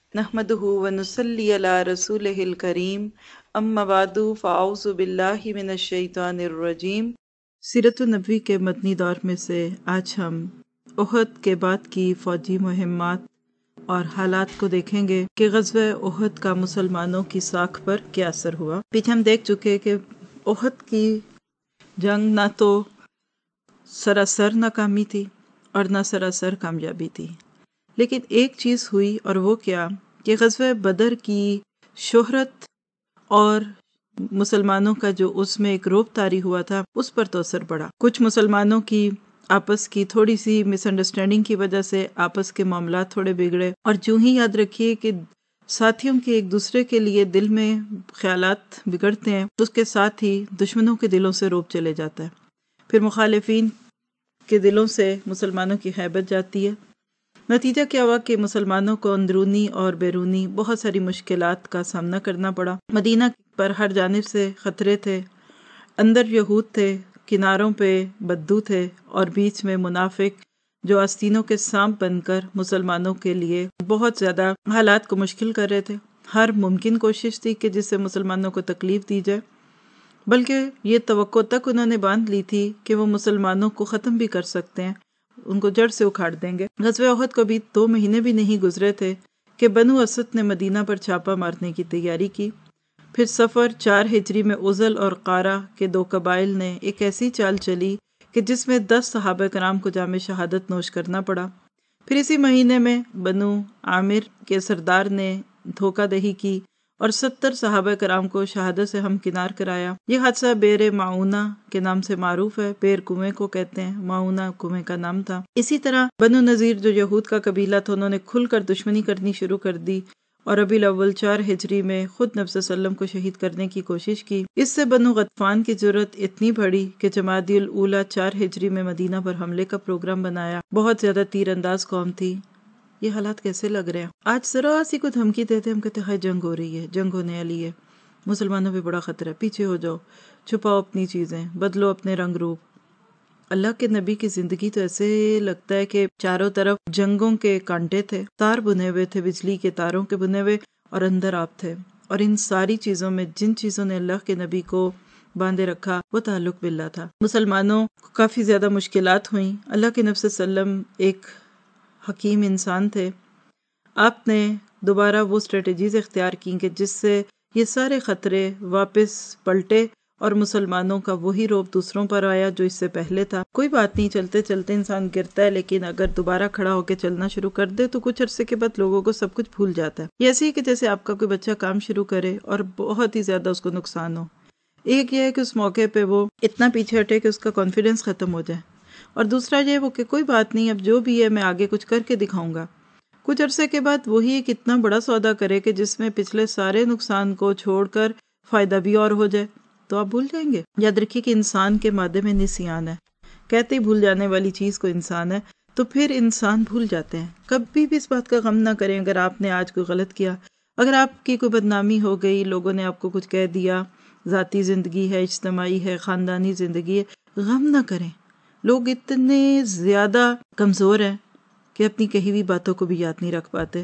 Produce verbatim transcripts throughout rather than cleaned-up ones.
نحمده ونصلی علی رسولہ الکریم اما بعد فاعوذ باللہ من الشیطان الرجیم۔ سیرت النبی کے مدنی دور میں سے آج ہم احد کے بعد کی فوجی مہمات اور حالات کو دیکھیں گے کہ غزوہ احد کا مسلمانوں کی ساکھ پر کیا اثر ہوا۔ پیچھے ہم دیکھ چکے کہ احد کی جنگ نہ تو سراسر ناکامی تھی اور نہ سراسر کامیابی تھی، لیکن ایک چیز ہوئی، اور وہ کیا کہ غزوہ بدر کی شہرت اور مسلمانوں کا جو اس میں ایک روب طاری ہوا تھا اس پر تو اثر پڑا۔ کچھ مسلمانوں کی آپس کی تھوڑی سی مس انڈرسٹینڈنگ کی وجہ سے آپس کے معاملات تھوڑے بگڑے، اور جو ہی یاد رکھیے کہ ساتھیوں کے ایک دوسرے کے لیے دل میں خیالات بگڑتے ہیں تو اس کے ساتھ ہی دشمنوں کے دلوں سے روب چلے جاتا ہے، پھر مخالفین کے دلوں سے مسلمانوں کی ہیبت جاتی ہے۔ نتیجہ کیا ہوا کہ مسلمانوں کو اندرونی اور بیرونی بہت ساری مشکلات کا سامنا کرنا پڑا۔ مدینہ پر ہر جانب سے خطرے تھے، اندر یہود تھے، کناروں پہ بدو تھے، اور بیچ میں منافق جو آستینوں کے سانپ بن کر مسلمانوں کے لیے بہت زیادہ حالات کو مشکل کر رہے تھے۔ ہر ممکن کوشش تھی کہ جس سے مسلمانوں کو تکلیف دی جائے، بلکہ یہ توقع تک انہوں نے باندھ لی تھی کہ وہ مسلمانوں کو ختم بھی کر سکتے ہیں، ان کو جڑ سے اکھاڑ دیں گے۔ غزوہ احد کو بھی دو مہینے بھی نہیں گزرے تھے کہ بنو اسد نے مدینہ پر چھاپا مارنے کی تیاری کی۔ پھر سفر چار ہجری میں عزل اور قارہ کے دو قبائل نے ایک ایسی چال چلی کہ جس میں دس صحابہ کرام کو جام شہادت نوش کرنا پڑا۔ پھر اسی مہینے میں بنو عامر کے سردار نے دھوکہ دہی کی اور ستر صحابہ کرام کو شہادت سے ہمکنار کرایا۔ یہ حادثہ بئر معونہ کے نام سے معروف ہے، بئر کنویں کو کہتے ہیں، معونہ کنویں کا نام تھا۔ اسی طرح بنو نذیر جو یہود کا قبیلہ تھا، انہوں نے کھل کر دشمنی کرنی شروع کر دی اور ربیع الاول چار ہجری میں خود نبی صلی اللہ علیہ وسلم کو شہید کرنے کی کوشش کی۔ اس سے بنو غطفان کی جرأت اتنی بڑھی کہ جمادی الاولیٰ چار ہجری میں مدینہ پر حملے کا پروگرام بنایا۔ بہت زیادہ تیر انداز قوم تھی۔ یہ حالات کیسے لگ رہے ہیں؟ آج ذرا سی کو دھمکی دیتے ہم کہتے ہیں جنگ ہو رہی ہے، جنگ ہونے والی ہے، مسلمانوں پہ بڑا خطرہ ہے، پیچھے ہو جاؤ، چھپاؤ اپنی چیزیں، بدلو اپنے رنگ روپ۔ اللہ کے نبی کی زندگی تو ایسے لگتا ہے کہ چاروں طرف جنگوں کے کانٹے تھے، تار بنے ہوئے تھے، بجلی کے تاروں کے بنے ہوئے، اور اندر آپ تھے۔ اور ان ساری چیزوں میں جن چیزوں نے اللہ کے نبی کو باندھے رکھا وہ تعلق باللہ تھا۔ مسلمانوں کو کافی زیادہ مشکلات ہوئیں۔ اللہ کے نبی صلی اللہ علیہ وسلم ایک حکیم انسان تھے، آپ نے دوبارہ وہ اسٹریٹجیز اختیار کی کہ جس سے یہ سارے خطرے واپس پلٹے اور مسلمانوں کا وہی روب دوسروں پر آیا جو اس سے پہلے تھا۔ کوئی بات نہیں، چلتے چلتے انسان گرتا ہے، لیکن اگر دوبارہ کھڑا ہو کے چلنا شروع کر دے تو کچھ عرصے کے بعد لوگوں کو سب کچھ بھول جاتا ہے۔ یہ ایسے ہی کہ جیسے آپ کا کوئی بچہ کام شروع کرے اور بہت ہی زیادہ اس کو نقصان ہو، ایک یہ ہے کہ اس موقع پہ وہ اتنا پیچھے ہٹے کہ اس کا کانفیڈنس ختم ہو جائے، اور دوسرا یہ وہ کہ کوئی بات نہیں، اب جو بھی ہے میں آگے کچھ کر کے دکھاؤں گا۔ کچھ عرصے کے بعد وہی ایک اتنا بڑا سودا کرے کہ جس میں پچھلے سارے نقصان کو چھوڑ کر فائدہ بھی اور ہو جائے، تو آپ بھول جائیں گے۔ یاد رکھیے کہ انسان کے مادے میں نسیان ہے، کہتے ہی بھول جانے والی چیز کو انسان ہے، تو پھر انسان بھول جاتے ہیں۔ کبھی بھی اس بات کا غم نہ کریں اگر آپ نے آج کوئی غلط کیا، اگر آپ کی کوئی بدنامی ہو گئی، لوگوں نے آپ کو کچھ کہہ دیا، ذاتی زندگی ہے، اجتماعی ہے، خاندانی زندگی ہے، غم نہ کریں۔ لوگ اتنے زیادہ کمزور ہیں کہ اپنی کہی ہوئی باتوں کو بھی یاد نہیں رکھ پاتے۔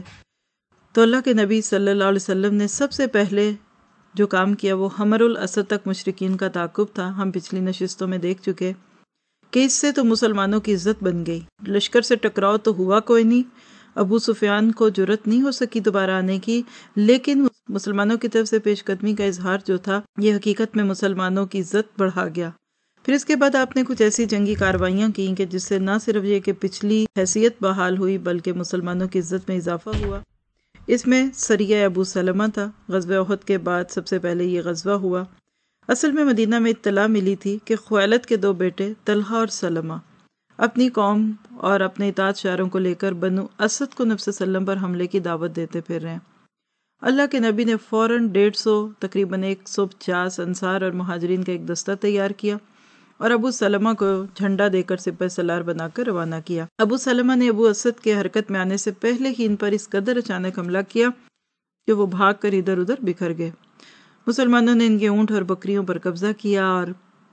تو اللہ کے نبی صلی اللہ علیہ وسلم نے سب سے پہلے جو کام کیا وہ حمر الاسد تک مشرکین کا تعاقب تھا۔ ہم پچھلی نشستوں میں دیکھ چکے کہ اس سے تو مسلمانوں کی عزت بن گئی، لشکر سے ٹکراؤ تو ہوا کوئی نہیں، ابو سفیان کو جرأت نہیں ہو سکی دوبارہ آنے کی، لیکن مسلمانوں کی طرف سے پیش قدمی کا اظہار جو تھا یہ حقیقت میں مسلمانوں کی عزت بڑھا گیا۔ پھر اس کے بعد آپ نے کچھ ایسی جنگی کاروائیاں کی کہ جس سے نہ صرف یہ کہ پچھلی حیثیت بحال ہوئی بلکہ مسلمانوں کی عزت میں اضافہ ہوا۔ اس میں سریہ ابو سلمہ تھا۔ غزوہ احد کے بعد سب سے پہلے یہ غزوہ ہوا۔ اصل میں مدینہ میں اطلاع ملی تھی کہ خویلد کے دو بیٹے طلحہ اور سلمہ اپنی قوم اور اپنے اطاعت شاروں کو لے کر بنو اسد کو نبی صلی اللہ علیہ وسلم پر حملے کی دعوت دیتے پھر رہے ہیں۔ اللہ کے نبی نے فوراً ڈیڑھ سو تقریباً ایک سو پچاس انصار اور مہاجرین کا ایک دستہ تیار کیا اور ابو سلمہ کو جھنڈا دے کر سپہ سالار بنا کر روانہ کیا۔ ابو سلمہ نے ابو اسد کے حرکت میں آنے سے پہلے ہی ان پر اس قدر اچانک حملہ کیا کہ وہ بھاگ کر ادھر ادھر بکھر گئے۔ مسلمانوں نے ان کے اونٹ اور بکریوں پر قبضہ کیا اور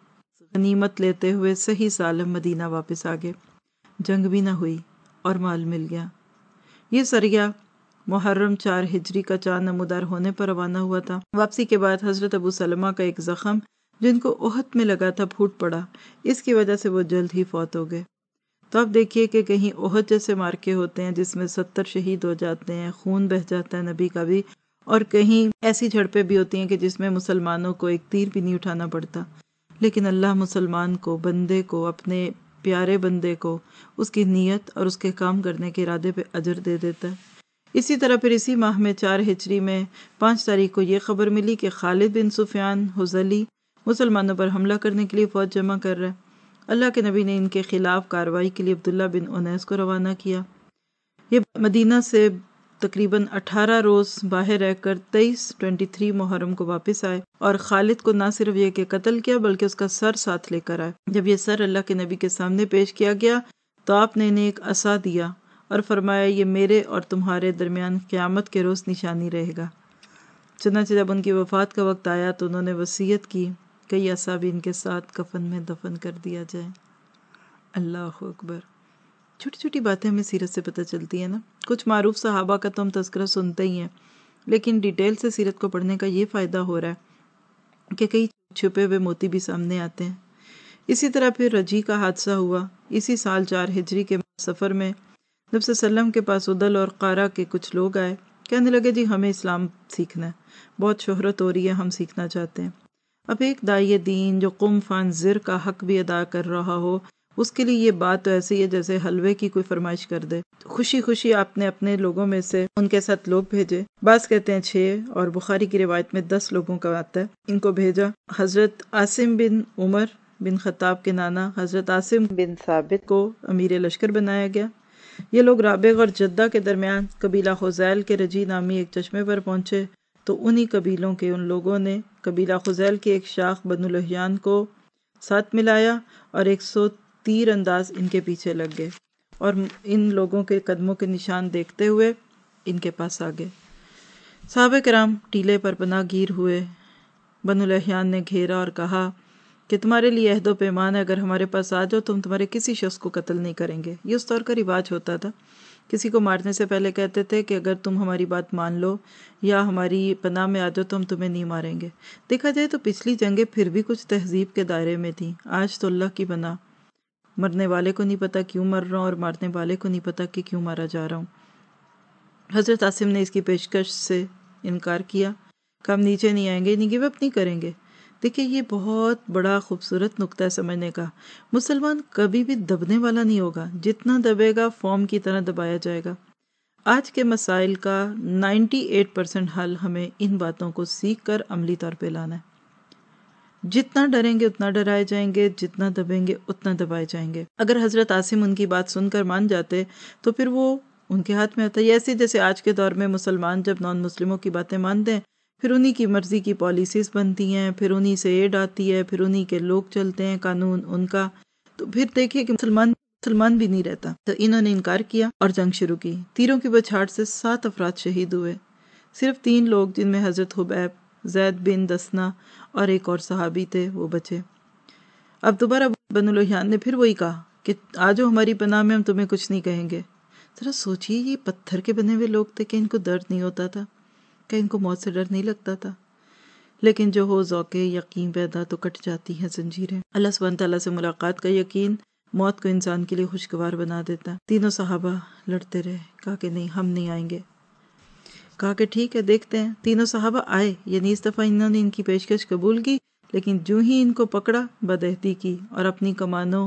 غنیمت لیتے ہوئے صحیح سالم مدینہ واپس آ گئے۔ جنگ بھی نہ ہوئی اور مال مل گیا۔ یہ سریہ محرم چار ہجری کا چاند نمودار ہونے پر روانہ ہوا تھا۔ واپسی کے بعد حضرت ابو سلمہ کا ایک زخم جن کو احد میں لگا تھا پھوٹ پڑا، اس کی وجہ سے وہ جلد ہی فوت ہو گئے۔ تو اب دیکھیے کہ کہیں احد جیسے مارکے ہوتے ہیں جس میں ستر شہید ہو جاتے ہیں، خون بہہ جاتا ہے نبی کا بھی، اور کہیں ایسی جھڑپیں بھی ہوتی ہیں کہ جس میں مسلمانوں کو ایک تیر بھی نہیں اٹھانا پڑتا، لیکن اللہ مسلمان کو، بندے کو، اپنے پیارے بندے کو اس کی نیت اور اس کے کام کرنے کے ارادے پہ اجر دے دیتا ہے۔ اسی طرح پھر اسی ماہ میں چار ہجری میں پانچ تاریخ کو یہ خبر ملی کہ خالد بن سفیان حذلی مسلمانوں پر حملہ کرنے کے لیے فوج جمع کر رہا ہے۔ اللہ کے نبی نے ان کے خلاف کارروائی کے لیے عبداللہ بن انیس کو روانہ کیا۔ یہ مدینہ سے تقریباً اٹھارہ روز باہر رہ کر تیئیس ٹوینٹی تھری محرم کو واپس آئے، اور خالد کو نہ صرف یہ کہ قتل کیا بلکہ اس کا سر ساتھ لے کر آئے۔ جب یہ سر اللہ کے نبی کے سامنے پیش کیا گیا تو آپ نے انہیں ایک عصا دیا اور فرمایا یہ میرے اور تمہارے درمیان قیامت کے روز نشانی رہے گا۔ چنانچہ جب ان کی وفات کا وقت آیا تو انہوں نے وصیت کی کہ یہ عصا بھی ان کے ساتھ کفن میں دفن کر دیا جائے۔ اللہ اکبر۔ چھوٹی چھوٹی باتیں ہمیں سیرت سے پتہ چلتی ہیں نا۔ کچھ معروف صحابہ کا تو ہم تذکرہ سنتے ہی ہیں، لیکن ڈیٹیل سے سیرت کو پڑھنے کا یہ فائدہ ہو رہا ہے کہ کئی چھپے ہوئے موتی بھی سامنے آتے ہیں۔ اسی طرح پھر رجی کا حادثہ ہوا۔ اسی سال چار ہجری کے سفر میں نبی صلی اللہ علیہ وسلم کے پاس عدل اور قارہ کے کچھ لوگ آئے، کہنے لگے جی ہمیں اسلام سیکھنا ہے، بہت شہرت ہو رہی ہے، ہم سیکھنا چاہتے ہیں۔ اب ایک داعی دین جو قم فانذر کا حق بھی ادا کر رہا ہو، اس کے لیے یہ بات تو ایسی ہے جیسے حلوے کی کوئی فرمائش کر دے۔ خوشی خوشی آپ نے اپنے لوگوں میں سے ان کے ساتھ لوگ بھیجے، بعض کہتے ہیں چھ، اور بخاری کی روایت میں دس لوگوں کا آتا ہے۔ ان کو بھیجا۔ حضرت عاصم بن عمر بن خطاب کے نانا حضرت عاصم بن ثابت کو امیر لشکر بنایا گیا۔ یہ لوگ رابغ اور جدہ کے درمیان قبیلہ خزیل کے رجی نامی ایک چشمے پر پہنچے تو انہی قبیلوں کے ان لوگوں نے قبیلہ خزیل کی ایک شاخ بنو لحیان کو ساتھ ملایا اور ایک سو تیر انداز ان کے پیچھے لگ گئے، اور ان لوگوں کے قدموں کے نشان دیکھتے ہوئے ان کے پاس آ گئے۔ صحابہ کرام ٹیلے پر پناہ گیر ہوئے۔ بنو لحیان نے گھیرا اور کہا کہ تمہارے لیے عہد و پیمان ہے، اگر ہمارے پاس آ جاؤ تو ہم تمہارے کسی شخص کو قتل نہیں کریں گے۔ یہ اس طور کا رواج ہوتا تھا، کسی کو مارنے سے پہلے کہتے تھے کہ اگر تم ہماری بات مان لو یا ہماری پناہ میں آ جاؤ تو ہم تمہیں نہیں ماریں گے۔ دیکھا جائے تو پچھلی جنگیں پھر بھی کچھ تہذیب کے دائرے میں تھیں، آج تو اللہ کی پناہ، مرنے والے کو نہیں پتا کیوں مر رہا ہوں اور مارنے والے کو نہیں پتا کہ کیوں مارا جا رہا ہوں۔ حضرت عاصم نے اس کی پیشکش سے انکار کیا کہ ہم نیچے نہیں آئیں گے، نہیں گیو اپ نہیں کریں گے۔ دیکھیں یہ بہت بڑا خوبصورت نقطہ ہے سمجھنے کا۔ مسلمان کبھی بھی دبنے والا نہیں ہوگا، جتنا دبے گا فوم کی طرح دبایا جائے گا۔ آج کے مسائل کا نائنٹی ایٹ پرسنٹ حل ہمیں ان باتوں کو سیکھ کر عملی طور پہ لانا ہے۔ جتنا ڈریں گے اتنا ڈرائے جائیں گے، جتنا دبیں گے اتنا دبائے جائیں گے۔ اگر حضرت عاصم ان کی بات سن کر مان جاتے تو پھر وہ ان کے ہاتھ میں ہوتا ہے۔ یہ ایسے جیسے آج کے دور میں مسلمان جب نان مسلموں کی باتیں مانتے ہیں، پھر انہی کی مرضی کی پالیسیز بنتی ہیں، پھر انہی سے ایڈ آتی ہے، پھر انہی کے لوگ چلتے ہیں، قانون ان کا، تو پھر دیکھیے کہ مسلمان مسلمان بھی نہیں رہتا۔ تو انہوں نے انکار کیا اور جنگ شروع کی۔ تیروں کی بچھاڑ سے سات افراد شہید ہوئے، صرف تین لوگ جن میں حضرت حبیب، زید بن دسنا اور ایک اور صحابی تھے وہ بچے۔ اب دوبارہ بنو لحیان نے پھر وہی کہا کہ آجو ہماری پناہ میں، ہم تمہیں کچھ نہیں کہیں گے۔ ذرا سوچئے یہ پتھر کے بنے ہوئے لوگ تھے کہ ان کو درد نہیں ہوتا تھا، کہ ان کو موت سے ڈر نہیں لگتا تھا؟ لیکن جو ہو ذوق یقین پیدا تو کٹ جاتی ہیں زنجیریں۔ اللہ سبحانہ تعالیٰ سے ملاقات کا یقین موت کو انسان کے لیے خوشگوار بنا دیتا۔ تینوں صحابہ لڑتے رہے، کہا کہ نہیں ہم نہیں آئیں گے۔ کہا کہ ٹھیک ہے دیکھتے ہیں۔ تینوں صحابہ آئے، یعنی اس دفعہ انہوں نے ان کی پیشکش قبول کی، لیکن جو ہی ان کو پکڑا بدعہدی کی اور اپنی کمانوں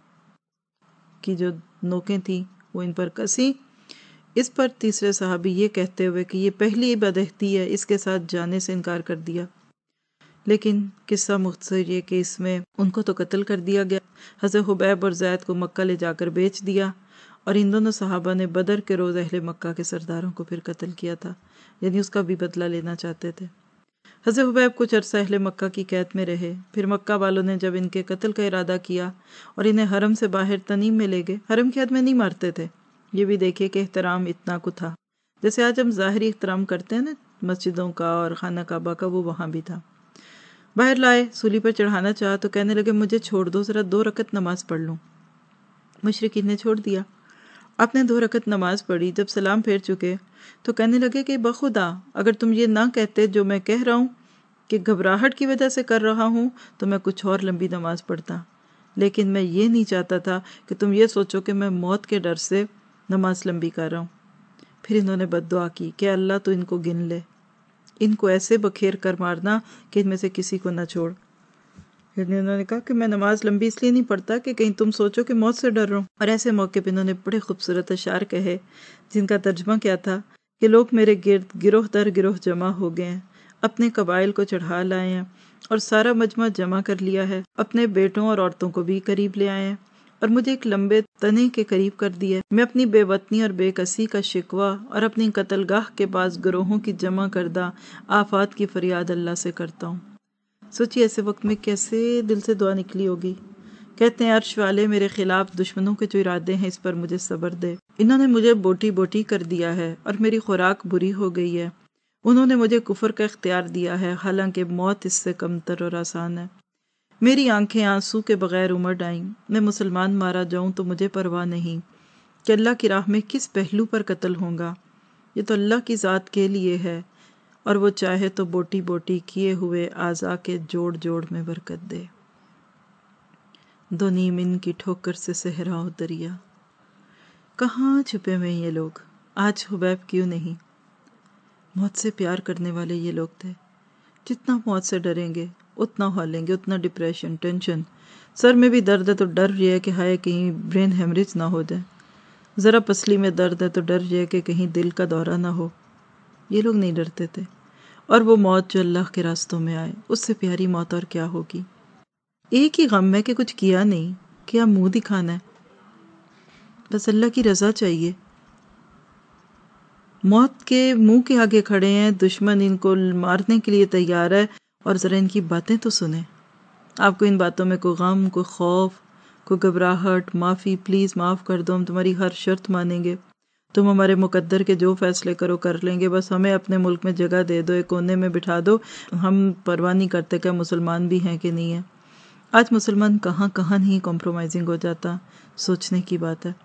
کی جو نوکیں تھیں وہ ان پر کسی۔ اس پر تیسرے صحابی یہ کہتے ہوئے کہ یہ پہلی بدعہدی ہے، اس کے ساتھ جانے سے انکار کر دیا۔ لیکن قصہ مختصر یہ کہ اس میں ان کو تو قتل کر دیا گیا، حضرت حبیب اور زید کو مکہ لے جا کر بیچ دیا، اور ان دونوں صحابہ نے بدر کے روز اہل مکہ کے سرداروں کو پھر قتل کیا تھا، یعنی اس کا بھی بدلہ لینا چاہتے تھے۔ حضرت حبیب کچھ عرصہ اہل مکہ کی قید میں رہے، پھر مکہ والوں نے جب ان کے قتل کا ارادہ کیا اور انہیں حرم سے باہر تنعیم میں لے گئے، حرم کی حد میں نہیں مارتے تھے۔ یہ بھی دیکھیے کہ احترام اتنا کو تھا، جیسے آج ہم ظاہری احترام کرتے ہیں نا مسجدوں کا اور خانہ کعبہ کا، وہ وہاں بھی تھا۔ باہر لائے، سولی پر چڑھانا چاہا تو کہنے لگے مجھے چھوڑ دو، ذرا دو رکعت نماز پڑھ لوں۔ مشرکین نے چھوڑ دیا آپ نے دو رکعت نماز پڑھی، جب سلام پھیر چکے تو کہنے لگے کہ بخدا اگر تم یہ نہ کہتے جو میں کہہ رہا ہوں کہ گھبراہٹ کی وجہ سے کر رہا ہوں تو میں کچھ اور لمبی نماز پڑھتا، لیکن میں یہ نہیں چاہتا تھا کہ تم یہ سوچو کہ میں موت کے ڈر سے نماز لمبی کر رہا ہوں۔ پھر انہوں نے بد دعا کی کہ اللہ تو ان کو گن لے، ان کو ایسے بکھیر کر مارنا کہ ان میں سے کسی کو نہ چھوڑ۔ پھر انہوں نے کہا کہ میں نماز لمبی اس لیے نہیں پڑھتا کہ کہیں تم سوچو کہ موت سے ڈر رہا ہوں۔ اور ایسے موقع پہ انہوں نے بڑے خوبصورت اشعار کہے جن کا ترجمہ کیا تھا کہ لوگ میرے گرد گروہ در گروہ جمع ہو گئے ہیں، اپنے قبائل کو چڑھا لائے ہیں اور سارا مجمع جمع کر لیا ہے، اپنے بیٹوں اور عورتوں کو بھی قریب لے آئے ہیں اور مجھے ایک لمبے تنے کے قریب کر دیا۔ میں اپنی بے وطنی اور بے کسی کا شکوہ اور اپنی قتل گاہ کے پاس گروہوں کی جمع کردہ آفات کی فریاد اللہ سے کرتا ہوں۔ سوچیے ایسے وقت میں کیسے دل سے دعا نکلی ہوگی۔ کہتے ہیں عرش والے میرے خلاف دشمنوں کے جو ارادے ہیں اس پر مجھے صبر دے، انہوں نے مجھے بوٹی بوٹی کر دیا ہے اور میری خوراک بری ہو گئی ہے، انہوں نے مجھے کفر کا اختیار دیا ہے حالانکہ موت اس سے کمتر اور آسان ہے۔ میری آنکھیں آنسو کے بغیر امڑ آئیں، میں مسلمان مارا جاؤں تو مجھے پرواہ نہیں کہ اللہ کی راہ میں کس پہلو پر قتل ہوں گا، یہ تو اللہ کی ذات کے لیے ہے اور وہ چاہے تو بوٹی بوٹی کیے ہوئے اعضاء کے جوڑ جوڑ میں برکت دے۔ دو نیم ان کی ٹھوکر سے صحرا و دریا، کہاں چھپے ہوئے یہ لوگ، آج حبیب کیوں نہیں؟ موت سے پیار کرنے والے یہ لوگ تھے، جتنا موت سے ڈریں گے اتنا ہولیں گے، اتنا ڈپریشن، ٹینشن، سر میں بھی درد ہے تو ڈر یہ ہے کہ ہائے کہیں برین ہیمریج نہ ہو جائے، ذرا پسلی میں درد ہے تو ڈر یہ ہے کہ کہیں دل کا دورہ نہ ہو۔ یہ لوگ نہیں ڈرتے تھے، اور وہ موت جو اللہ کے راستوں میں آئے اس سے پیاری موت اور کیا ہوگی۔ ایک ہی غم ہے کہ کچھ کیا نہیں، کیا منہ دکھانا ہے، بس اللہ کی رضا چاہیے۔ موت کے منہ کے آگے کھڑے ہیں، دشمن ان کو مارنے کے لیے تیار ہے، اور ذرا ان کی باتیں تو سنیں۔ آپ کو ان باتوں میں کوئی غم، کوئی خوف، کوئی گھبراہٹ، معافی، پلیز معاف کر دو، ہم تمہاری ہر شرط مانیں گے، تم ہمارے مقدر کے جو فیصلے کرو کر لیں گے، بس ہمیں اپنے ملک میں جگہ دے دو، ایک کونے میں بٹھا دو، ہم پرواہ نہیں کرتے کہ مسلمان بھی ہیں کہ نہیں ہیں۔ آج مسلمان کہاں کہاں نہیں کمپرومائزنگ ہو جاتا، سوچنے کی بات ہے۔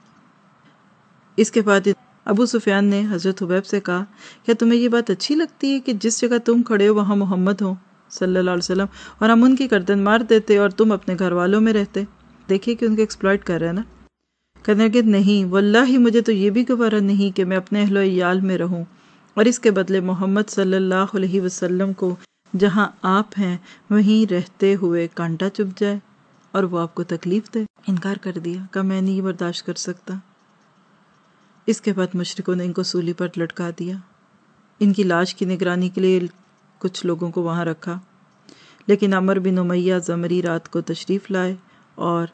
اس کے بعد ابو سفیان نے حضرت حبیب سے کہا کیا تمہیں یہ بات اچھی لگتی ہے کہ جس جگہ تم کھڑے ہو وہاں محمد ہو صلی اللہ علیہ وسلم، اور ہم ان کی گردن مار دیتے اور تم اپنے گھر والوں میں رہتے؟ دیکھیے کہ ان کو ایکسپلائٹ کر رہے ہیں نا۔ کہنے لگے نہیں واللہ مجھے تو یہ بھی گوارا نہیں کہ میں اپنے اہل و عیال میں رہوں اور اس کے بدلے محمد صلی اللہ علیہ وسلم کو جہاں آپ ہیں وہیں رہتے ہوئے کانٹا چبھ جائے اور وہ آپ کو تکلیف دے۔ انکار کر دیا، کہا میں نہیں برداشت کر سکتا۔ اس کے بعد مشرکوں نے ان کو سولی پر لٹکا دیا، ان کی لاش کی نگرانی کے لیے کچھ لوگوں کو وہاں رکھا، لیکن عمر بن امیہ زمری رات کو تشریف لائے اور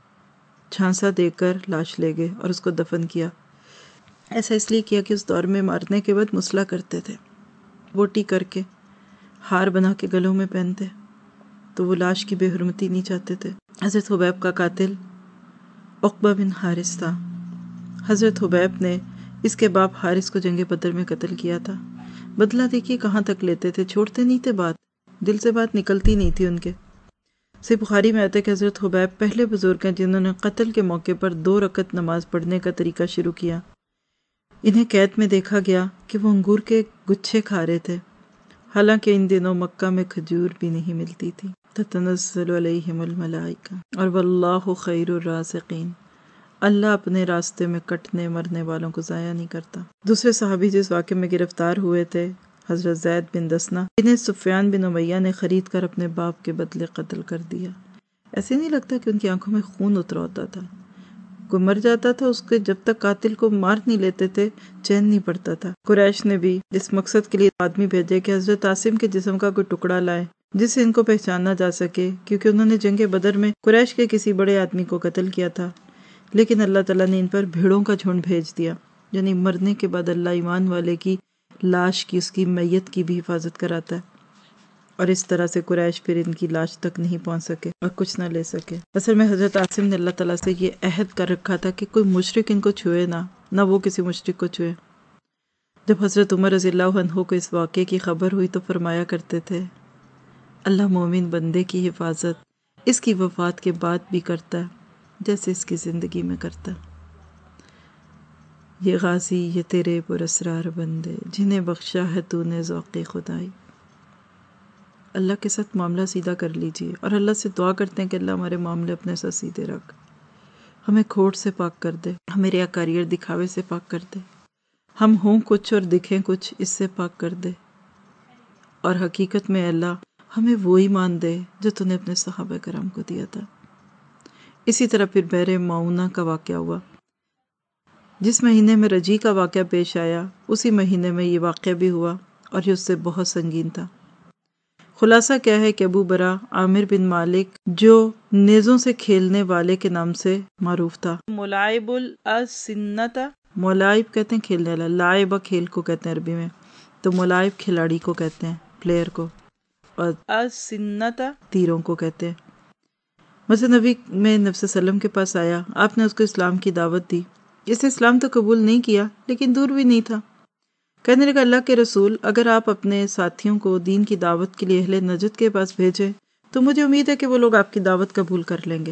جھانسا دے کر لاش لے گئے اور اس کو دفن کیا۔ ایسا اس لیے کیا کہ اس دور میں مارنے کے بعد مسئلہ کرتے تھے، بوٹی کر کے ہار بنا کے گلوں میں پہنتے، تو وہ لاش کی بے حرمتی نہیں چاہتے تھے۔ حضرت حبیب کا قاتل عقبہ بن حارث تھا۔ حضرت حبیب نے اس کے باپ حارث کو جنگ بدر میں قتل کیا تھا۔ بدلہ دیکھیے کہاں تک لیتے تھے، چھوڑتے نہیں تھے بات، دل سے بات نکلتی نہیں تھی ان کے۔ صحیح بخاری میں آتا ہے کہ حضرت حبیب پہلے بزرگ ہیں جنہوں نے قتل کے موقع پر دو رکعت نماز پڑھنے کا طریقہ شروع کیا۔ انہیں قید میں دیکھا گیا کہ وہ انگور کے گچھے کھا رہے تھے، حالانکہ ان دنوں مکہ میں کھجور بھی نہیں ملتی تھی۔ تتنزل علیہم الملائکہ اور واللہ خیر الرازقین، اللہ اپنے راستے میں کٹنے مرنے والوں کو ضائع نہیں کرتا۔ دوسرے صحابی جس واقعے میں گرفتار ہوئے تھے حضرت زید بن دسنہ، انہیں سفیان بن امیہ نے خرید کر اپنے باپ کے بدلے قتل کر دیا۔ ایسے نہیں لگتا کہ ان کی آنکھوں میں خون اترا ہوتا تھا، کوئی مر جاتا تھا اس کے جب تک قاتل کو مار نہیں لیتے تھے چین نہیں پڑتا تھا۔ قریش نے بھی اس مقصد کے لیے آدمی بھیجے کہ حضرت عاصم کے جسم کا کوئی ٹکڑا لائے جس سے ان کو پہچانا جا سکے، کیونکہ انہوں نے جنگ بدر میں قریش کے کسی بڑے آدمی کو قتل کیا تھا، لیکن اللہ تعالیٰ نے ان پر بھیڑوں کا جھنڈ بھیج دیا، یعنی مرنے کے بعد اللہ ایمان والے کی لاش کی، اس کی میت کی بھی حفاظت کراتا ہے، اور اس طرح سے قریش پھر ان کی لاش تک نہیں پہنچ سکے اور کچھ نہ لے سکے۔ اصل میں حضرت عاصم نے اللہ تعالیٰ سے یہ عہد کر رکھا تھا کہ کوئی مشرک ان کو چھوئے نہ نہ وہ کسی مشرک کو چھوئے۔ جب حضرت عمر رضی اللہ عنہ کو اس واقعے کی خبر ہوئی تو فرمایا کرتے تھے اللہ مومن بندے کی حفاظت اس کی وفات کے بعد بھی کرتا ہے جیسے اس کی زندگی میں کرتا ہے۔ یہ غازی یہ تیرے پراسرار بندے جنہیں بخشا ہے تو نے ذوق خدائی۔ اللہ کے ساتھ معاملہ سیدھا کر لیجئے اور اللہ سے دعا کرتے ہیں کہ اللہ ہمارے معاملے اپنے ساتھ سیدھے رکھ، ہمیں کھوٹ سے پاک کر دے، ہمیں ریاکاری اور دکھاوے سے پاک کر دے، ہم ہوں کچھ اور دکھیں کچھ، اس سے پاک کر دے، اور حقیقت میں اللہ ہمیں وہ ایمان دے جو تو نے اپنے صحابہ کرام کو دیا تھا۔ اسی طرح پھر بحر معونہ کا واقعہ ہوا، جس مہینے میں رجی کا واقعہ پیش آیا اسی مہینے میں یہ واقعہ بھی ہوا اور یہ اس سے بہت سنگین تھا۔ خلاصہ کیا ہے کہ ابو برا عامر بن مالک جو نیزوں سے کھیلنے والے کے نام سے معروف تھا، ملائب الاسنتا، ملائب کہتے ہیں کھیلنے والا، لائبہ کھیل کو کہتے ہیں عربی میں، تو ملائب کھلاڑی کو کہتے ہیں، پلیئر کو، اور السنتا تیروں کو کہتے ہیں۔ مثلا نبی میں نبی صلی اللہ علیہ وسلم کے پاس آیا، آپ نے اس کو اسلام کی دعوت دی، اس نے اسلام تو قبول نہیں کیا لیکن دور بھی نہیں تھا، کہنے لگا اللہ کے رسول اگر آپ اپنے ساتھیوں کو دین کی دعوت کے لیے اہل نجد کے پاس بھیجیں تو مجھے امید ہے کہ وہ لوگ آپ کی دعوت قبول کر لیں گے۔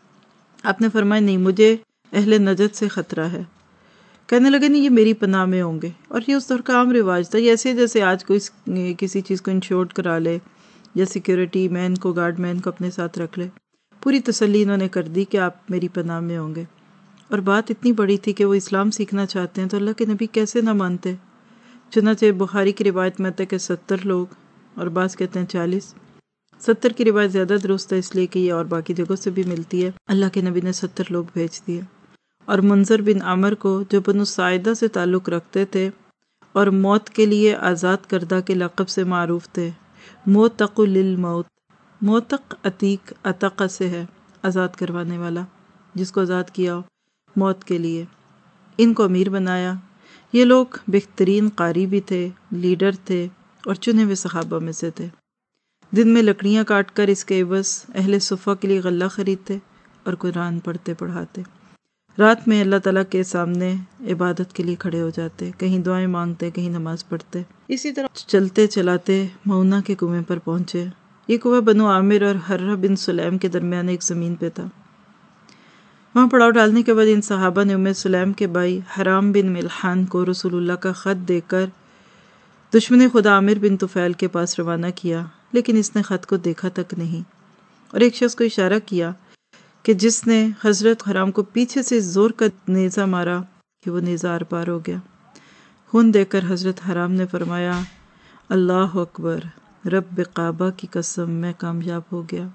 آپ نے فرمایا نہیں، مجھے اہل نجد سے خطرہ ہے۔ کہنے لگے نہیں، یہ میری پناہ میں ہوں گے، اور یہ اس دور کا عام رواج تھا، یہ ایسے جیسے آج کوئی کسی چیز کو انشورڈ کرا لے یا سیکیورٹی مین کو، گارڈ مین کو اپنے ساتھ رکھ لے۔ پوری تسلی انہوں نے کر دی کہ آپ میری پناہ میں ہوں گے، اور بات اتنی بڑی تھی کہ وہ اسلام سیکھنا چاہتے ہیں تو اللہ کے نبی کیسے نہ مانتے۔ چنانچہ بخاری کی روایت میں آتا ہے کہ ستر لوگ، اور بعض کہتے ہیں چالیس، ستر کی روایت زیادہ درست ہے اس لیے کہ یہ اور باقی جگہوں سے بھی ملتی ہے، اللہ کے نبی نے ستر لوگ بھیج دیے، اور منظر بن عمر کو جو بنو ساعدہ سے تعلق رکھتے تھے اور موت کے لیے آزاد کردہ کے لقب سے معروف تھے، موتق للموت، موتق عتیق عتق سے ہے، آزاد کروانے والا، جس کو آزاد کیا ہو موت کے لیے، ان کو امیر بنایا۔ یہ لوگ بہترین قاری بھی تھے، لیڈر تھے، اور چنے ہوئے صحابہ میں سے تھے۔ دن میں لکڑیاں کاٹ کر اس کے عوض اہل صفہ کے لیے غلہ خریدتے اور قرآن پڑھتے پڑھاتے۔ رات میں اللہ تعالیٰ کے سامنے عبادت کے لیے کھڑے ہو جاتے، کہیں دعائیں مانگتے، کہیں نماز پڑھتے۔ اسی طرح چلتے چلاتے معونہ کے کنویں پر پہنچے۔ یہ کنواں بنو عامر اور حرہ بن سلیم کے درمیان ایک زمین پہ تھا۔ وہاں پڑاؤ ڈالنے کے بعد ان صحابہ نے ام سلیم کے بھائی حرام بن ملحان کو رسول اللہ کا خط دے کر دشمن خدا عامر بن طفیل کے پاس روانہ کیا، لیکن اس نے خط کو دیکھا تک نہیں، اور ایک شخص کو اشارہ کیا کہ جس نے حضرت حرام کو پیچھے سے زور کا نیزہ مارا کہ وہ نیزہ آر پار ہو گیا۔ خون دے کر حضرت حرام نے فرمایا اللہ اکبر، رب کعبہ کی قسم میں کامیاب ہو گیا،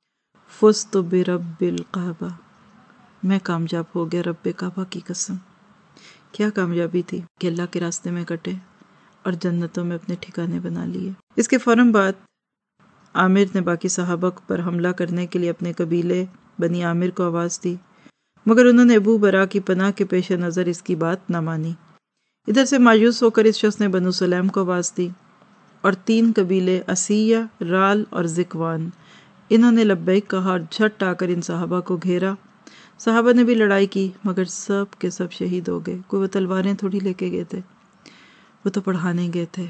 فزت برب الکعبہ، میں کامیاب ہو گیا رب کعبہ کی قسم۔ کیا کامیابی تھی کہ اللہ کے راستے میں کٹے اور جنتوں میں اپنے ٹھکانے بنا لیے۔ اس کے فوراً بعد عامر نے باقی صحابہ پر حملہ کرنے کے لیے اپنے قبیلے بنی عامر کو آواز دی، مگر انہوں نے ابو برا کی پناہ کے پیش نظر اس کی بات نہ مانی۔ ادھر سے مایوس ہو کر اس شخص نے بنو سلیم کو آواز دی، اور تین قبیلے اسیہ، رال اور ذکوان، انہوں نے لبیک کہا اور جھٹ آ کر ان صحابہ کو گھیرا۔ صحابہ نے بھی لڑائی کی مگر سب کے سب شہید ہو گئے۔ کوئی وہ تلواریں تھوڑی لے کے گئے تھے، وہ تو پڑھانے گئے تھے۔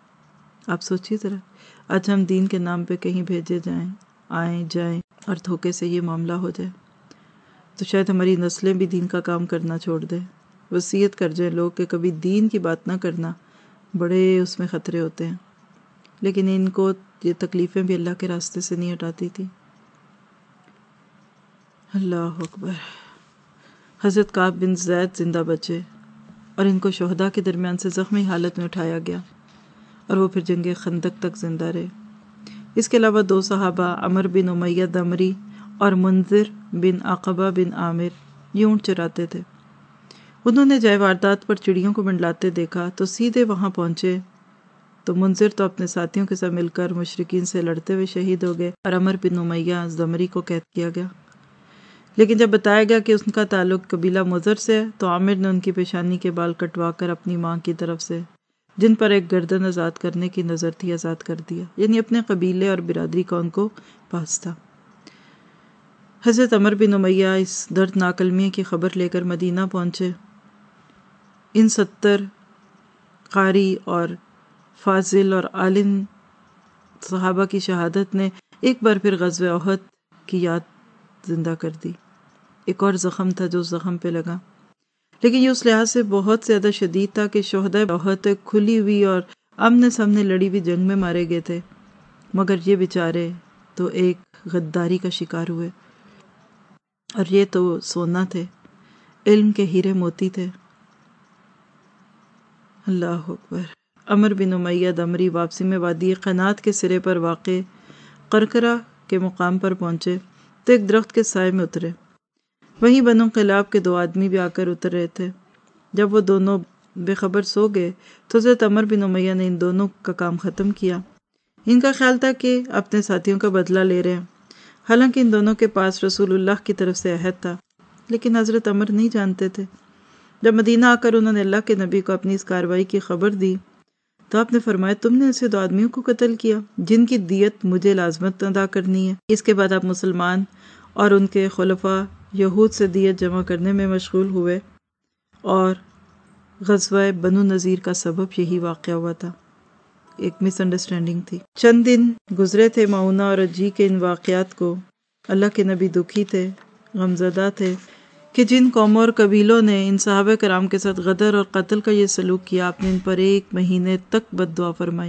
آپ سوچیے ذرا، آج ہم دین کے نام پہ کہیں بھیجے جائیں، آئیں جائیں اور دھوکے سے یہ معاملہ ہو جائے تو شاید ہماری نسلیں بھی دین کا کام کرنا چھوڑ دیں۔ وصیت کر جائیں لوگ کہ کبھی دین کی بات نہ کرنا، بڑے اس میں خطرے ہوتے ہیں، لیکن ان کو یہ تکلیفیں بھی اللہ کے راستے سے نہیں ہٹاتی تھی۔ اللہ اکبر۔ حضرت کعب بن زید زندہ بچے اور ان کو شہداء کے درمیان سے زخمی حالت میں اٹھایا گیا، اور وہ پھر جنگ خندق تک زندہ رہے۔ اس کے علاوہ دو صحابہ عمر بن امیہ دمری اور منذر بن عقبہ بن عامر یہ اونٹ چراتے تھے۔ انہوں نے جائے واردات پر چڑیوں کو منڈلاتے دیکھا تو سیدھے وہاں پہنچے، تو منذر تو اپنے ساتھیوں کے ساتھ مل کر مشرکین سے لڑتے ہوئے شہید ہو گئے، اور عمر بن امیہ دمری کو قید کیا گیا۔ لیکن جب بتایا گیا کہ ان کا تعلق قبیلہ مضر سے ہے تو عامر نے ان کی پیشانی کے بال کٹوا کر اپنی ماں کی طرف سے، جن پر ایک گردن آزاد کرنے کی نظر تھی، آزاد کر دیا، یعنی اپنے قبیلے اور برادری کا ان کو پاس تھا۔ حضرت عمر بن امیہ اس دردناک المیہ کی خبر لے کر مدینہ پہنچے۔ ان ستر قاری اور فاضل اور عالم صحابہ کی شہادت نے ایک بار پھر غزوہ احد کی یاد زندہ کر دی۔ ایک اور زخم تھا جو اس زخم پہ لگا۔ لیکن یہ اس لحاظ سے بہت زیادہ شدید تھا کہ شہداء احد کھلی ہوئی اور آمنے سامنے لڑی ہوئی جنگ میں مارے گئے تھے، مگر یہ بیچارے تو ایک غداری کا شکار ہوئے، اور یہ تو سونا تھے، علم کے ہیرے موتی تھے۔ اللہ اکبر۔ عمر بن امیہ دمری واپسی میں وادی قنات کے سرے پر واقع قرقرہ کے مقام پر پہنچے تو ایک درخت کے سائے میں اترے۔ وہیں بنو قلاب کے دو آدمی بھی آ کر اتر رہے تھے۔ جب وہ دونوں بے خبر سو گئے تو حضرت عمر بن امیہ نے ان دونوں کا کام ختم کیا۔ ان کا خیال تھا کہ اپنے ساتھیوں کا بدلہ لے رہے ہیں، حالانکہ ان دونوں کے پاس رسول اللہ کی طرف سے عہد تھا، لیکن حضرت عمر نہیں جانتے تھے۔ جب مدینہ آ کر انہوں نے اللہ کے نبی کو اپنی اس کارروائی کی خبر دی تو آپ نے فرمایا، تم نے اسے دو آدمیوں کو قتل کیا جن کی دیت مجھے لازمت ادا کرنی ہے۔ اس کے بعد آپ مسلمان اور ان کے خلفاء یہود سے دیت جمع کرنے میں مشغول ہوئے، اور غزوہ بنو نذیر کا سبب یہی واقعہ ہوا تھا، ایک مس انڈرسٹینڈنگ تھی۔ چند دن گزرے تھے معونہ اور اجی کے ان واقعات کو۔ اللہ کے نبی دکھی تھے، غمزدہ تھے کہ جن قوموں اور قبیلوں نے ان صحابہ کرام کے ساتھ غدر اور قتل کا یہ سلوک کیا، آپ نے ان پر ایک مہینے تک بد دعا فرمائی۔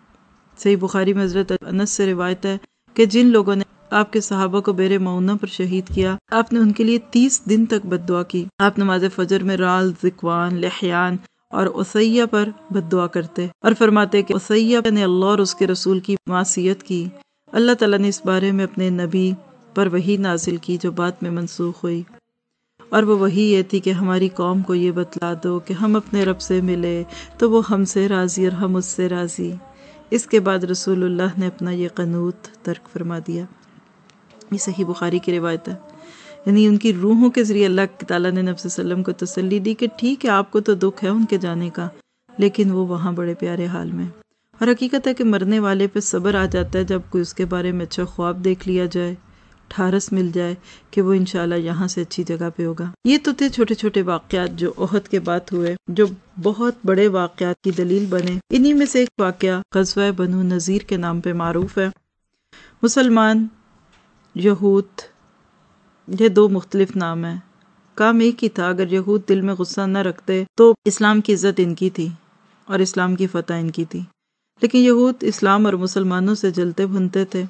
صحیح بخاری میں حضرت انس سے روایت ہے کہ جن لوگوں نے آپ کے صحابہ کو بیر معونہ پر شہید کیا، آپ نے ان کے لیے تیس دن تک بد دعا کی۔ آپ نماز فجر میں رال، ذکوان، لحیان اور اسیہ پر بد دعا کرتے اور فرماتے کہ اسیہ نے اللہ اور اس کے رسول کی معصیت کی، اللہ تعالیٰ نے اس بارے میں اپنے نبی پر وحی نازل کی جو بعد میں منسوخ ہوئی، اور وہ وحی یہ تھی کہ ہماری قوم کو یہ بتلا دو کہ ہم اپنے رب سے ملے تو وہ ہم سے راضی اور ہم اس سے راضی۔ اس کے بعد رسول اللہ نے اپنا یہ قنوت ترک فرما دیا۔ یہ صحیح بخاری کی روایت ہے۔ یعنی ان کی روحوں کے ذریعے اللہ تعالیٰ نے نبی صلی اللہ علیہ وسلم کو تسلی دی کہ ٹھیک ہے، آپ کو تو دکھ ہے ان کے جانے کا، لیکن وہ وہاں بڑے پیارے حال میں۔ اور حقیقت ہے کہ مرنے والے پہ صبر آ جاتا ہے جب کوئی اس کے بارے میں اچھا خواب دیکھ لیا جائے، ٹھارس مل جائے کہ وہ انشاءاللہ یہاں سے اچھی جگہ پہ ہوگا۔ یہ تو تھے چھوٹے چھوٹے واقعات جو احد کے بعد ہوئے، جو بہت بڑے واقعات کی دلیل بنے۔ انہی میں سے ایک واقعہ غزوہ بنو نذیر کے نام پہ معروف ہے۔ مسلمان، یہود، یہ دو مختلف نام ہیں، کام ایک ہی تھا۔ اگر یہود دل میں غصہ نہ رکھتے تو اسلام کی عزت ان کی تھی اور اسلام کی فتح ان کی تھی، لیکن یہود اسلام اور مسلمانوں سے جلتے بھنتے تھے۔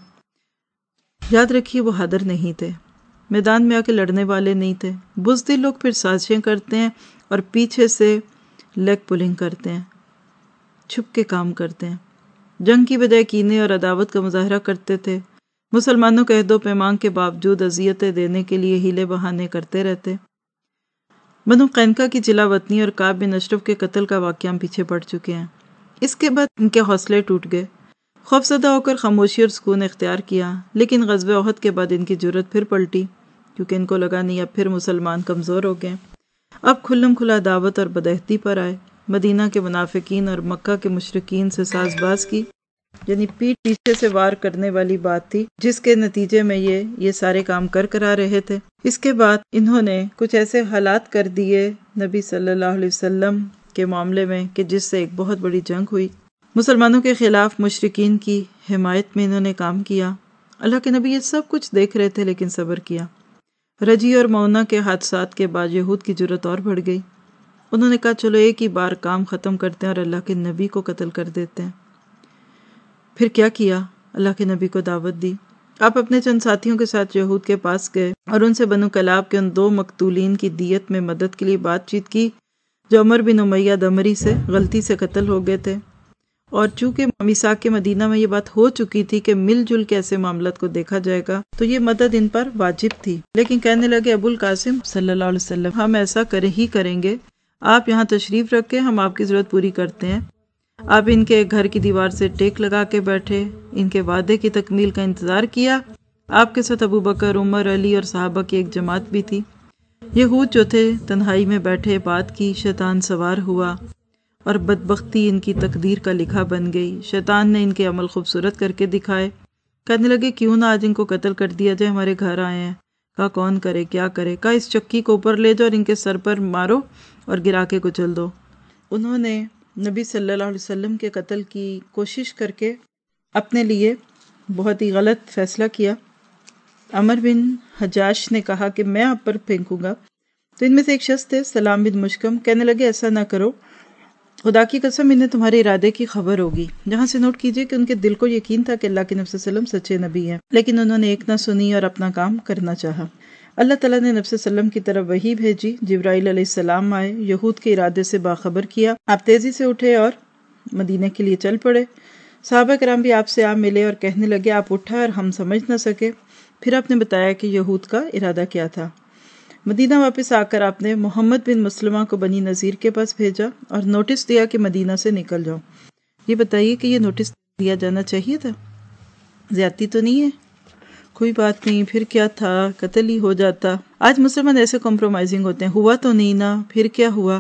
یاد رکھیے، وہ حاضر نہیں تھے، میدان میں آ کے لڑنے والے نہیں تھے۔ بزدل لوگ پھر سازشیں کرتے ہیں اور پیچھے سے لیگ پولنگ کرتے ہیں، چھپ کے کام کرتے ہیں، جنگ کی بجائے کینے اور عداوت کا مظاہرہ کرتے تھے۔ مسلمانوں کے عہد و پیمان کے باوجود اذیتیں دینے کے لیے ہیلے بہانے کرتے رہتے۔ بنو قینقاع کی جلا وطنی اور کعب بن اشرف کے قتل کا واقعہ ہم پیچھے پڑ چکے ہیں۔ اس کے بعد ان کے حوصلے ٹوٹ گئے، خوفزدہ ہو کر خاموشی اور سکون اختیار کیا۔ لیکن غزوہ احد کے بعد ان کی جرأت پھر پلٹی، کیونکہ ان کو لگا نہیں اب پھر مسلمان کمزور ہو گئے، اب کھلم کھلا دعوت اور بدعہدی پر آئے۔ مدینہ کے منافقین اور مکہ کے مشرکین سے ساز باز کی، یعنی پیٹ پیچھے سے وار کرنے والی بات تھی، جس کے نتیجے میں یہ یہ سارے کام کر کرا رہے تھے۔ اس کے بعد انہوں نے کچھ ایسے حالات کر دیے نبی صلی اللہ علیہ وسلم کے معاملے میں کہ جس سے ایک بہت بڑی جنگ ہوئی۔ مسلمانوں کے خلاف مشرکین کی حمایت میں انہوں نے کام کیا۔ اللہ کے نبی یہ سب کچھ دیکھ رہے تھے لیکن صبر کیا۔ رجی اور معونہ کے حادثات کے بعد یہود کی جرأت اور بڑھ گئی۔ انہوں نے کہا چلو ایک ہی بار کام ختم کرتے ہیں اور اللہ کے نبی کو قتل کر دیتے ہیں۔ پھر کیا کیا؟ اللہ کے نبی کو دعوت دی۔ آپ اپنے چند ساتھیوں کے ساتھ یہود کے پاس گئے اور ان سے بنو کلاب کے ان دو مقتولین کی دیت میں مدد کے لیے بات چیت کی جو عمر بن امیہ دمری سے غلطی سے قتل ہو گئے تھے، اور چونکہ میثاق کے مدینہ میں یہ بات ہو چکی تھی کہ مل جل کے ایسے معاملات کو دیکھا جائے گا تو یہ مدد ان پر واجب تھی۔ لیکن کہنے لگے ابو القاسم صلی اللہ علیہ وسلم، ہم ایسا کرے ہی کریں گے، آپ یہاں تشریف رکھیں، ہم آپ کی ضرورت پوری کرتے ہیں۔ آپ ان کے گھر کی دیوار سے ٹیک لگا کے بیٹھے، ان کے وعدے کی تکمیل کا انتظار کیا۔ آپ کے ساتھ ابو بکر، عمر، علی اور صحابہ کی ایک جماعت بھی تھی۔ یہود جو تھے تنہائی میں بیٹھے، بات کی، شیطان سوار ہوا اور بدبختی ان کی تقدیر کا لکھا بن گئی۔ شیطان نے ان کے عمل خوبصورت کر کے دکھائے، کہنے لگے کیوں نہ آج ان کو قتل کر دیا جائے، ہمارے گھر آئے ہیں۔ کہا کون کرے، کیا کرے؟ کہا اس چکی کو اوپر لے جاؤ اور ان کے سر پر مارو اور گرا کے کچل دو۔ انہوں نے نبی صلی اللہ علیہ وسلم کے قتل کی کوشش کر کے اپنے لیے بہت ہی غلط فیصلہ کیا۔ عمر بن حجاج نے کہا کہ میں آپ پر پھینکوں گا تو ان میں سے ایک شخص تھے سلام بن مشکم، کہنے لگے ایسا نہ کرو، خدا کی قسم انہیں تمہارے ارادے کی خبر ہوگی. جہاں سے نوٹ کیجئے کہ ان کے دل کو یقین تھا کہ اللہ کے نبی صلی اللہ علیہ وسلم سچے نبی ہیں، لیکن انہوں نے ایک نہ سنی اور اپنا کام کرنا چاہا. اللہ تعالیٰ نے نبی صلی اللہ علیہ وسلم کی طرف وحی بھیجی، جبرائیل علیہ السلام آئے، یہود کے ارادے سے باخبر کیا. آپ تیزی سے اٹھے اور مدینے کے لیے چل پڑے. صحابہ کرام بھی آپ سے آ ملے اور کہنے لگے آپ اٹھا اور ہم سمجھ نہ سکے. پھر آپ نے بتایا کہ یہود کا ارادہ کیا تھا. مدینہ واپس آ کر آپ نے محمد بن مسلمہ کو بنی نذیر کے پاس بھیجا اور نوٹس دیا کہ مدینہ سے نکل جاؤ. یہ بتائیے کہ یہ نوٹس دیا جانا چاہیے تھا؟ زیادتی تو نہیں ہے؟ کوئی بات نہیں، پھر کیا تھا، قتل ہی ہو جاتا. آج مسلمان ایسے کمپرومائزنگ ہوتے ہیں، ہوا تو نہیں نا، پھر کیا ہوا،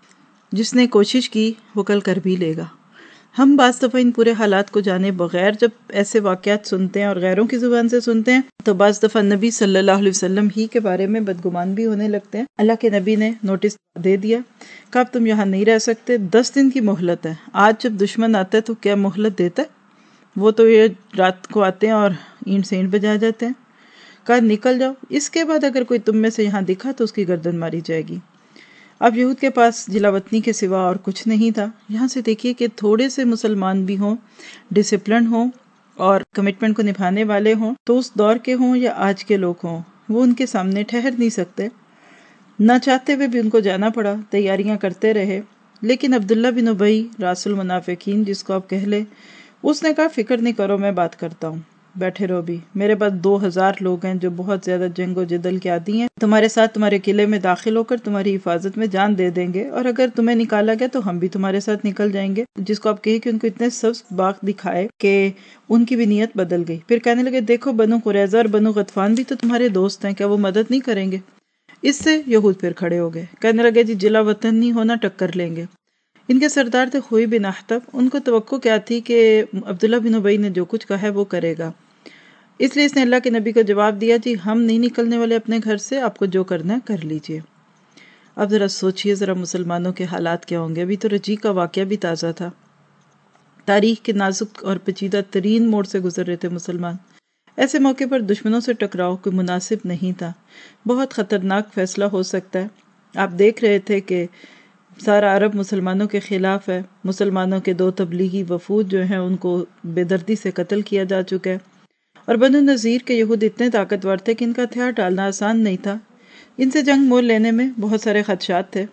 جس نے کوشش کی وہ کل کر بھی لے گا. ہم بعض دفعہ ان پورے حالات کو جانے بغیر جب ایسے واقعات سنتے ہیں اور غیروں کی زبان سے سنتے ہیں تو بعض دفعہ نبی صلی اللہ علیہ وسلم ہی کے بارے میں بدگمان بھی ہونے لگتے ہیں. اللہ کے نبی نے نوٹس دے دیا کہ اب تم یہاں نہیں رہ سکتے، دس دن کی مہلت ہے. آج جب دشمن آتا ہے تو کیا مہلت دیتا ہے؟ وہ تو یہ رات کو آتے ہیں اور اینٹ سے اینٹ بجا جاتے ہیں. کہا نکل جاؤ، اس کے بعد اگر کوئی تم میں سے یہاں دکھا تو اس کی گردن ماری جائے گی. اب یہود کے پاس جلا وطنی کے سوا اور کچھ نہیں تھا. یہاں سے دیکھیے کہ تھوڑے سے مسلمان بھی ہوں، ڈسپلن ہوں اور کمٹمنٹ کو نبھانے والے ہوں، تو اس دور کے ہوں یا آج کے لوگ ہوں، وہ ان کے سامنے ٹھہر نہیں سکتے. نہ چاہتے ہوئے بھی ان کو جانا پڑا، تیاریاں کرتے رہے. لیکن عبداللہ بن ابی راس المنافقین جس کو آپ کہہ لیں، اس نے کہا فکر نہیں کرو، میں بات کرتا ہوں، بیٹھے رہو بھی. میرے پاس دو ہزار لوگ ہیں جو بہت زیادہ جنگ و جدل کے عادی ہیں، تمہارے ساتھ تمہارے قلعے میں داخل ہو کر تمہاری حفاظت میں جان دے دیں گے، اور اگر تمہیں نکالا گیا تو ہم بھی تمہارے ساتھ نکل جائیں گے. جس کو آپ کہے کہ ان کو اتنے سبز باغ دکھائے کہ ان کی بھی نیت بدل گئی. پھر کہنے لگے دیکھو بنو قریظہ اور بنو غطفان بھی تو تمہارے دوست ہیں، کیا وہ مدد نہیں کریں گے؟ اس سے یہود پھر کھڑے ہو گئے، کہنے لگے جی جلا وطن نہیں ہونا، ٹکر لیں گے. ان کے سردار تھے خوئی بن اخطب. ان کو توقع کیا تھی کہ عبداللہ بن ابی نے جو کچھ کہا ہے وہ کرے گا، اس لیے اس نے اللہ کے نبی کو جواب دیا جی ہم نہیں نکلنے والے اپنے گھر سے، آپ کو جو کرنا ہے کر لیجئے. اب ذرا سوچئے ذرا مسلمانوں کے حالات کیا ہوں گے. ابھی تو رجی کا واقعہ بھی تازہ تھا، تاریخ کے نازک اور پیچیدہ ترین موڑ سے گزر رہے تھے مسلمان. ایسے موقع پر دشمنوں سے ٹکراؤ کوئی مناسب نہیں تھا، بہت خطرناک فیصلہ ہو سکتا ہے. آپ دیکھ رہے تھے کہ سارا عرب مسلمانوں کے خلاف ہے، مسلمانوں کے دو تبلیغی وفود جو ہیں ان کو بے دردی سے قتل کیا جا چکا ہے، اور بنو نذیر کے یہود اتنے طاقتور تھے کہ ان کا ہتھیار ڈالنا آسان نہیں تھا. ان سے جنگ مول لینے میں بہت سارے خدشات تھے.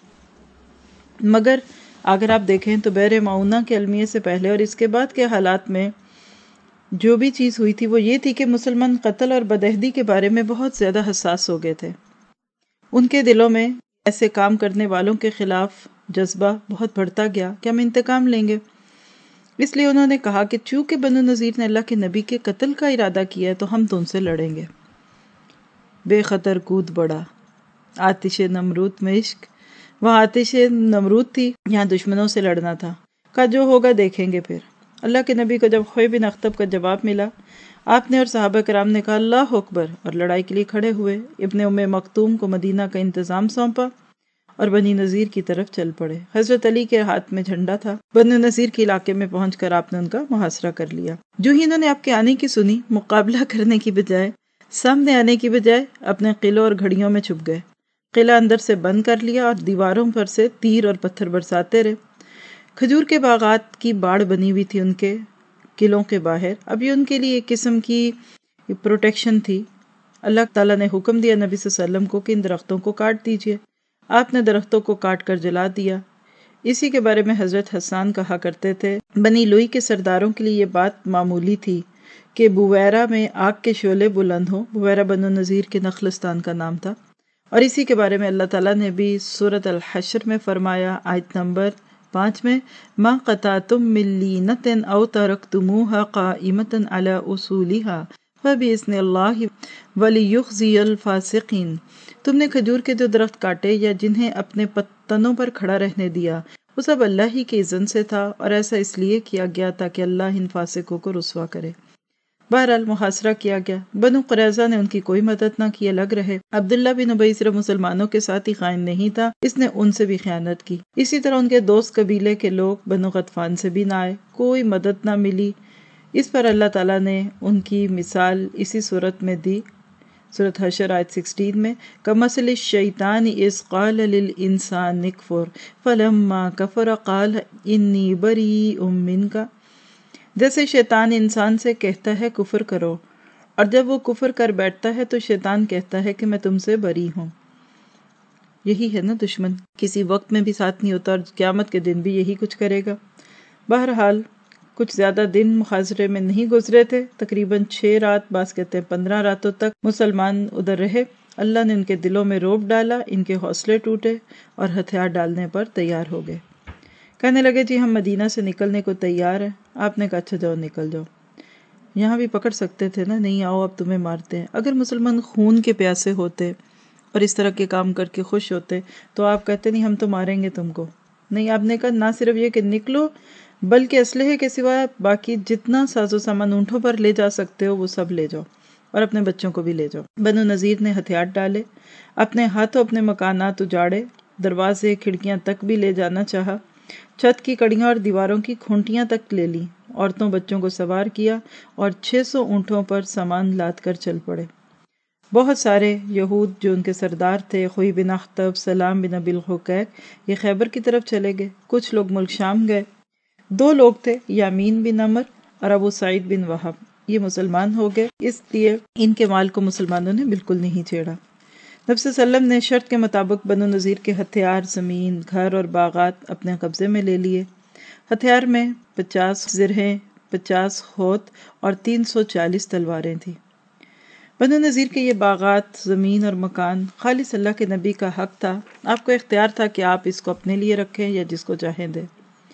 مگر اگر آپ دیکھیں تو بحر معونہ کے المیے سے پہلے اور اس کے بعد کے حالات میں جو بھی چیز ہوئی تھی وہ یہ تھی کہ مسلمان قتل اور بدعہدی کے بارے میں بہت زیادہ حساس ہو گئے تھے. ان کے دلوں میں ایسے کام کرنے والوں کے خلاف جذبہ بہت بڑھتا گیا کہ ہم انتقام لیں گے. اس لیے انہوں نے کہا کہ چونکہ بنو نذیر نے اللہ کے نبی کے قتل کا ارادہ کیا ہے تو ہم تو ان سے لڑیں گے. بے خطر کود بڑا، آتش نمرود میں عشق. وہاں آتش نمرود تھی، یہاں دشمنوں سے لڑنا تھا. کہا جو ہوگا دیکھیں گے. پھر اللہ کے نبی کو جب خوئی بن اخطب کا جواب ملا، آپ نے اور صحابہ کرام نے کہا اللہ اکبر اور لڑائی کے لیے کھڑے ہوئے. ابن ام مکتوم کو مدینہ کا انتظام سونپا اور بنی نذیر کی طرف چل پڑے. حضرت علی کے ہاتھ میں جھنڈا تھا. بنی نذیر کے علاقے میں پہنچ کر آپ نے ان کا محاصرہ کر لیا. جو ہی انہوں نے آپ کے آنے کی سنی، مقابلہ کرنے کی بجائے، سامنے آنے کی بجائے اپنے قلعوں اور گھڑیوں میں چھپ گئے. قلعہ اندر سے بند کر لیا اور دیواروں پر سے تیر اور پتھر برساتے رہے. کھجور کے باغات کی باڑ بنی ہوئی تھی ان کے قلعوں کے باہر. ابھی ان کے لیے ایک قسم کی پروٹیکشن تھی. اللہ تعالیٰ نے حکم دیا نبی صلی اللہ علیہ وسلم کو کہ ان درختوں کو کاٹ دیجئے. آپ نے درختوں کو کاٹ کر جلا دیا. اسی کے بارے میں حضرت حسان کہا کرتے تھے بنی لوئی کے سرداروں کے لیے یہ بات معمولی تھی کہ بویرہ میں آگ کے شعلے بلند ہوں. بویرہ بنو نذیر کے نخلستان کا نام تھا، اور اسی کے بارے میں اللہ تعالیٰ نے بھی سورۃ الحشر میں فرمایا آیت نمبر پانچ میں ما قطعتم من لینۃ او ترکتموها قائمۃ علی اصولها فبإذن اللہ ولیخزی الفاسقین. تم نے کھجور کے جو درخت کاٹے یا جنہیں اپنے پتنوں پر کھڑا رہنے دیا، وہ سب اللہ ہی کے اذن سے تھا، اور ایسا اس لیے کیا گیا تاکہ اللہ ان فاسقوں کو رسوا کرے. بہرحال محاصرہ کیا گیا. بنو قریظہ نے ان کی کوئی مدد نہ کی، الگ رہے. عبداللہ بن ابی صرف مسلمانوں کے ساتھ ہی خائن نہیں تھا، اس نے ان سے بھی خیانت کی. اسی طرح ان کے دوست قبیلے کے لوگ بنو غطفان سے بھی نہ آئے، کوئی مدد نہ ملی. اس پر اللہ تعالیٰ نے ان کی مثال اسی صورت میں دی. سورۃ حشر آیت سکسٹین میں کمثل الشیطان اذ قال للانسان اکفر فلما کفر قال انی بریء منک، جیسے شیطان انسان سے کہتا ہے کفر کرو، اور جب وہ کفر کر بیٹھتا ہے تو شیطان کہتا ہے کہ میں تم سے بری ہوں۔ یہی ہے نا دشمن، کسی وقت میں بھی ساتھ نہیں ہوتا اور قیامت کے دن بھی یہی کچھ کرے گا۔ بہرحال کچھ زیادہ دن محاصرے میں نہیں گزرے تھے، تقریباً چھ رات، بعض کہتے ہیں پندرہ راتوں تک مسلمان ادھر رہے۔ اللہ نے ان کے دلوں میں رعب ڈالا، ان کے حوصلے ٹوٹے اور ہتھیار ڈالنے پر تیار ہو گئے۔ کہنے لگے جی ہم مدینہ سے نکلنے کو تیار ہیں۔ آپ نے کہا اچھا جاؤ نکل جاؤ، یہاں بھی پکڑ سکتے تھے نا، نہیں آؤ اب تمہیں مارتے ہیں۔ اگر مسلمان خون کے پیاسے ہوتے اور اس طرح کے کام کر کے خوش ہوتے تو آپ کہتے نہیں ہم تو ماریں گے تم کو، نہیں، آپ نے کہا نہ صرف یہ کہ نکلو بلکہ اسلحے کے سوا باقی جتنا ساز و سامان اونٹوں پر لے جا سکتے ہو وہ سب لے جاؤ اور اپنے بچوں کو بھی لے جاؤ۔ بنو نذیر نے ہتھیار ڈالے، اپنے ہاتھوں اپنے مکانات اجاڑے، دروازے کھڑکیاں تک بھی لے جانا چاہا، چھت کی کڑیاں اور دیواروں کی کھونٹیاں تک لے لی، عورتوں بچوں کو سوار کیا اور چھ سو اونٹوں پر سامان لاد کر چل پڑے۔ بہت سارے یہود جو ان کے سردار تھے، خوئی بن اخطب، سلام بن ابی الحقیق، یہ خیبر کی طرف چلے گئے، کچھ لوگ ملک شام گئے۔ دو لوگ تھے، یامین بن عمر اور ابو سعید بن وہب، یہ مسلمان ہو گئے، اس لیے ان کے مال کو مسلمانوں نے بالکل نہیں چھیڑا۔ نبی صلی اللہ علیہ وسلم نے شرط کے مطابق بنو نذیر کے ہتھیار، زمین، گھر اور باغات اپنے قبضے میں لے لیے۔ ہتھیار میں پچاس زرہیں، پچاس ہوت اور تین سو چالیس تلواریں تھیں۔ بنو نذیر کے یہ باغات، زمین اور مکان خالص اللہ کے نبی کا حق تھا، آپ کو اختیار تھا کہ آپ اس کو اپنے لیے رکھیں یا جس کو چاہیں دیں۔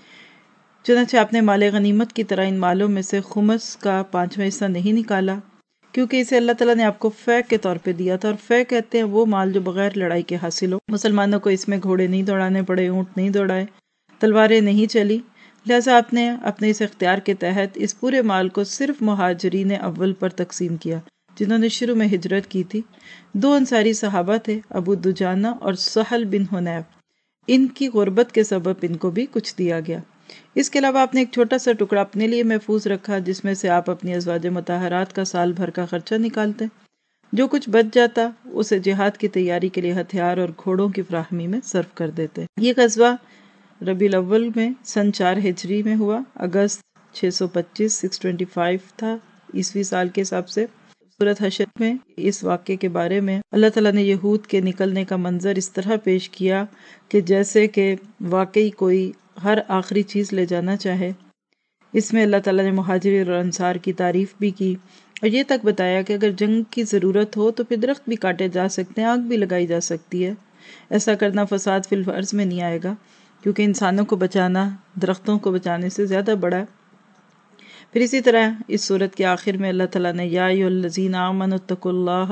چنانچہ آپ نے مال غنیمت کی طرح ان مالوں میں سے خمس کا پانچواں حصہ نہیں نکالا، کیونکہ اسے اللہ تعالیٰ نے آپ کو فے کے طور پہ دیا تھا، اور فے کہتے ہیں وہ مال جو بغیر لڑائی کے حاصل ہو۔ مسلمانوں کو اس میں گھوڑے نہیں دوڑانے پڑے، اونٹ نہیں دوڑائے، تلواریں نہیں چلی، لہٰذا آپ نے اپنے اس اختیار کے تحت اس پورے مال کو صرف مہاجرین اول پر تقسیم کیا جنہوں نے شروع میں ہجرت کی تھی۔ دو انصاری صحابہ تھے، ابو دجانہ اور سہل بن حنیف، ان کی غربت کے سبب ان کو بھی کچھ دیا گیا۔ اس کے علاوہ آپ نے ایک چھوٹا سا ٹکڑا اپنے لیے محفوظ رکھا جس میں سے آپ اپنی ازواج مطہرات کا سال بھر کا خرچہ نکالتے، جو کچھ بچ جاتا اسے جہاد کی تیاری کے لیے ہتھیار اور گھوڑوں کی فراہمی میں صرف کر دیتے۔ یہ غزوہ ربیع الاول میں سن چار ہجری میں ہوا، اگست چھ سو پچیس سکس ٹوینٹی فائیو تھا عیسوی سال کے حساب سے۔ سورۃ حشر میں اس واقعے کے بارے میں اللہ تعالیٰ نے یہود کے نکلنے کا منظر اس طرح پیش کیا کہ جیسے کہ واقعی کوئی ہر آخری چیز لے جانا چاہے۔ اس میں اللہ تعالیٰ نے مہاجرین اور انصار کی تعریف بھی کی اور یہ تک بتایا کہ اگر جنگ کی ضرورت ہو تو پھر درخت بھی کاٹے جا سکتے ہیں، آگ بھی لگائی جا سکتی ہے۔ ایسا کرنا فساد فی الارض میں نہیں آئے گا، کیونکہ انسانوں کو بچانا درختوں کو بچانے سے زیادہ بڑا ہے۔ پھر اسی طرح اس صورت کے آخر میں اللہ تعالیٰ نے یا ایھا الذین آمنوا اتقوا اللہ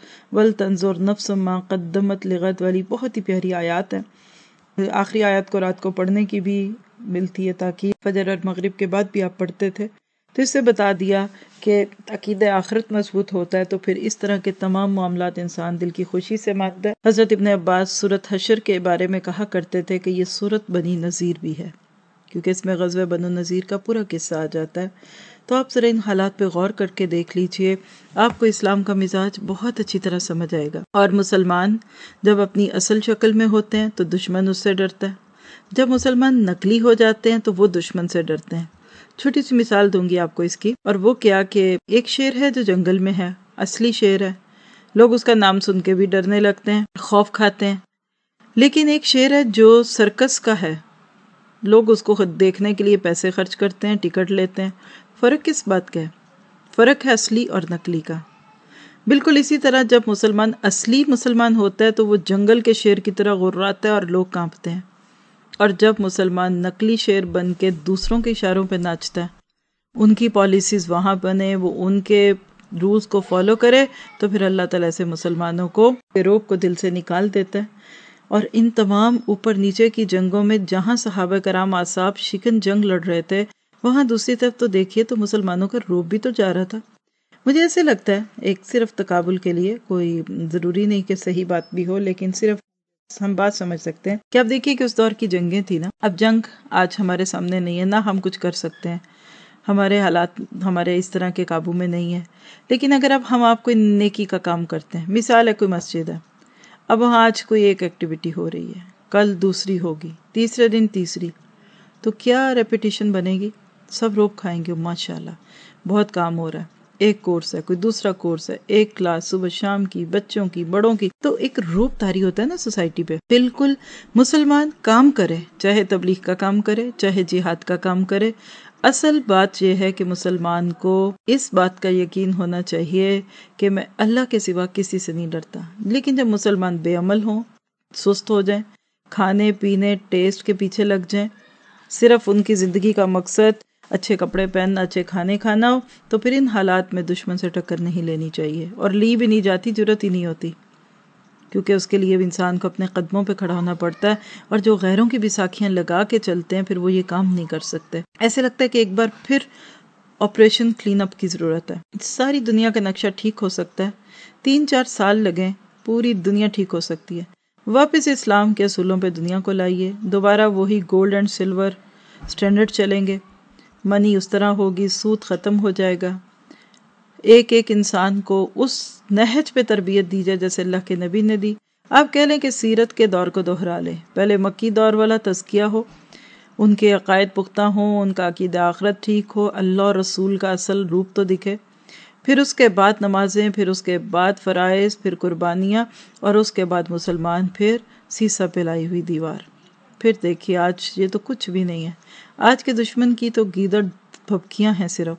ولتنظر نفس ما قدمت لغد والی بہت ہی پیاری آیات ہے۔ آخری آیات کو رات کو پڑھنے کی بھی ملتی ہے تاکید، فجر اور مغرب کے بعد بھی آپ پڑھتے تھے، تو اس سے بتا دیا کہ عقیدہ آخرت مضبوط ہوتا ہے تو پھر اس طرح کے تمام معاملات انسان دل کی خوشی سے مانتا ہے۔ حضرت ابن عباس سورۃ حشر کے بارے میں کہا کرتے تھے کہ یہ سورۃ بنی نذیر بھی ہے، کیونکہ اس میں غزوہ بنو نذیر کا پورا قصہ آ جاتا ہے۔ تو آپ ذرا ان حالات پہ غور کر کے دیکھ لیجئے، آپ کو اسلام کا مزاج بہت اچھی طرح سمجھ آئے گا۔ اور مسلمان جب اپنی اصل شکل میں ہوتے ہیں تو دشمن اس سے ڈرتا ہے، جب مسلمان نقلی ہو جاتے ہیں تو وہ دشمن سے ڈرتے ہیں۔ چھوٹی سی مثال دوں گی آپ کو اس کی، اور وہ کیا کہ ایک شیر ہے جو جنگل میں ہے، اصلی شیر ہے، لوگ اس کا نام سن کے بھی ڈرنے لگتے ہیں، خوف کھاتے ہیں۔ لیکن ایک شیر ہے جو سرکس کا ہے، لوگ اس کو خود دیکھنے کے لیے پیسے خرچ کرتے ہیں، ٹکٹ لیتے ہیں۔ فرق کس بات کا ہے؟ فرق ہے اصلی اور نقلی کا۔ بالکل اسی طرح جب مسلمان اصلی مسلمان ہوتا ہے تو وہ جنگل کے شیر کی طرح غراتا ہے اور لوگ کانپتے ہیں، اور جب مسلمان نقلی شیر بن کے دوسروں کے اشاروں پہ ناچتا ہے، ان کی پالیسیز وہاں بنے، وہ ان کے رولز کو فالو کرے، تو پھر اللہ تعالیٰ سے مسلمانوں کو روب کو دل سے نکال دیتا ہے۔ اور ان تمام اوپر نیچے کی جنگوں میں جہاں صحابہ کرام اعصاب شکن جنگ لڑ رہے تھے، وہاں دوسری طرف تو دیکھیے تو مسلمانوں کا روب بھی تو جا رہا تھا۔ مجھے ایسے لگتا ہے، ایک صرف تقابل کے لیے، کوئی ضروری نہیں کہ صحیح بات بھی ہو، لیکن صرف ہم بات سمجھ سکتے ہیں کہ اب دیکھیے کہ اس دور کی جنگیں تھی نا، اب جنگ آج ہمارے سامنے نہیں ہے، نہ ہم کچھ کر سکتے ہیں۔ ہمارے حالات ہمارے اس طرح کے قابو میں نہیں ہے. لیکن اگر اب ہم آپ کوئی نیکی کا کام کرتے ہیں، مثال ہے کوئی مسجد ہے، اب وہاں آج کوئی ایک ایکٹیویٹی ہو رہی ہے، کل دوسری ہوگی، تیسرے دن تیسری، تو کیا ریپیٹیشن بنے گی؟ سب روب کھائیں گے ماشاءاللہ بہت کام ہو رہا ہے. ایک کورس ہے، کوئی دوسرا کورس ہے، ایک کلاس صبح شام کی، بچوں کی، بڑوں کی، تو ایک روب طاری ہوتا ہے نا سوسائٹی پہ. بالکل مسلمان کام کرے، چاہے تبلیغ کا کام کرے، چاہے جہاد کا کام کرے، اصل بات یہ ہے کہ مسلمان کو اس بات کا یقین ہونا چاہیے کہ میں اللہ کے سوا کسی سے نہیں ڈرتا. لیکن جب مسلمان بے عمل ہوں، سست ہو جائیں، کھانے پینے ٹیسٹ کے پیچھے لگ جائیں، صرف ان کی زندگی کا مقصد اچھے کپڑے پہننا، اچھے کھانے کھانا ہو، تو پھر ان حالات میں دشمن سے ٹکر نہیں لینی چاہیے، اور لی بھی نہیں جاتی، ضرورت ہی نہیں ہوتی، کیونکہ اس کے لیے بھی انسان کو اپنے قدموں پہ کھڑا ہونا پڑتا ہے. اور جو غیروں کی بھی ساکھیاں لگا کے چلتے ہیں، پھر وہ یہ کام نہیں کر سکتے. ایسے لگتا ہے کہ ایک بار پھر آپریشن کلین اپ کی ضرورت ہے. ساری دنیا کا نقشہ ٹھیک ہو سکتا ہے، تین چار سال لگیں، پوری دنیا ٹھیک ہو سکتی ہے. واپس اسلام کے اصولوں پہ دنیا کو لائیے، دوبارہ وہی گولڈ اینڈ سلور سٹینڈرڈ چلیں گے، منی اس طرح ہوگی، سود ختم ہو جائے گا. ایک ایک انسان کو اس نہج پہ تربیت دی جائے جیسے اللہ کے نبی نے دی. آپ کہہ لیں کہ سیرت کے دور کو دہرا لیں، پہلے مکی دور والا تزکیہ ہو، ان کے عقائد پختہ ہوں، ان کا عقیدہ آخرت ٹھیک ہو، اللہ اور رسول کا اصل روپ تو دکھے، پھر اس کے بعد نمازیں، پھر اس کے بعد فرائض، پھر قربانیاں، اور اس کے بعد مسلمان، پھر سیسا پلائی ہوئی دیوار. پھر دیکھیے آج یہ تو کچھ بھی نہیں ہے. آج کے دشمن کی تو گیدڑ پھپکیاں ہیں، صرف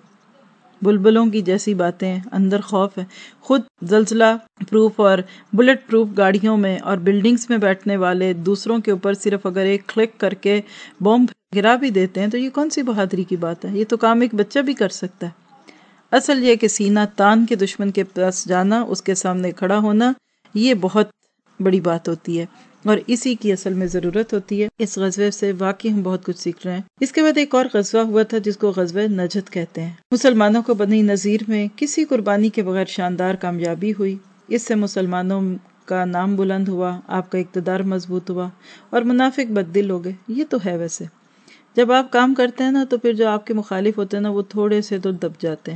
بلبلوں کی جیسی باتیں، اندر خوف ہے. خود زلزلہ پروف اور بلٹ پروف گاڑیوں میں اور بلڈنگز میں بیٹھنے والے دوسروں کے اوپر صرف اگر ایک کلک کر کے بم گرا بھی دیتے ہیں تو یہ کون سی بہادری کی بات ہے؟ یہ تو کام ایک بچہ بھی کر سکتا ہے. اصل یہ کہ سینہ تان کے دشمن کے پاس جانا، اس کے سامنے کھڑا ہونا، یہ بہت بڑی بات ہوتی ہے، اور اسی کی اصل میں ضرورت ہوتی ہے. اس غزوے سے واقعی ہم بہت کچھ سیکھ رہے ہیں. اس کے بعد ایک اور غزوہ ہوا تھا جس کو غزوہ نجد کہتے ہیں. مسلمانوں کو بنی نذیر میں کسی قربانی کے بغیر شاندار کامیابی ہوئی. اس سے مسلمانوں کا نام بلند ہوا، آپ کا اقتدار مضبوط ہوا، اور منافق بددل ہو گئے. یہ تو ہے ویسے، جب آپ کام کرتے ہیں نا تو پھر جو آپ کے مخالف ہوتے ہیں نا وہ تھوڑے سے تو دب جاتے ہیں.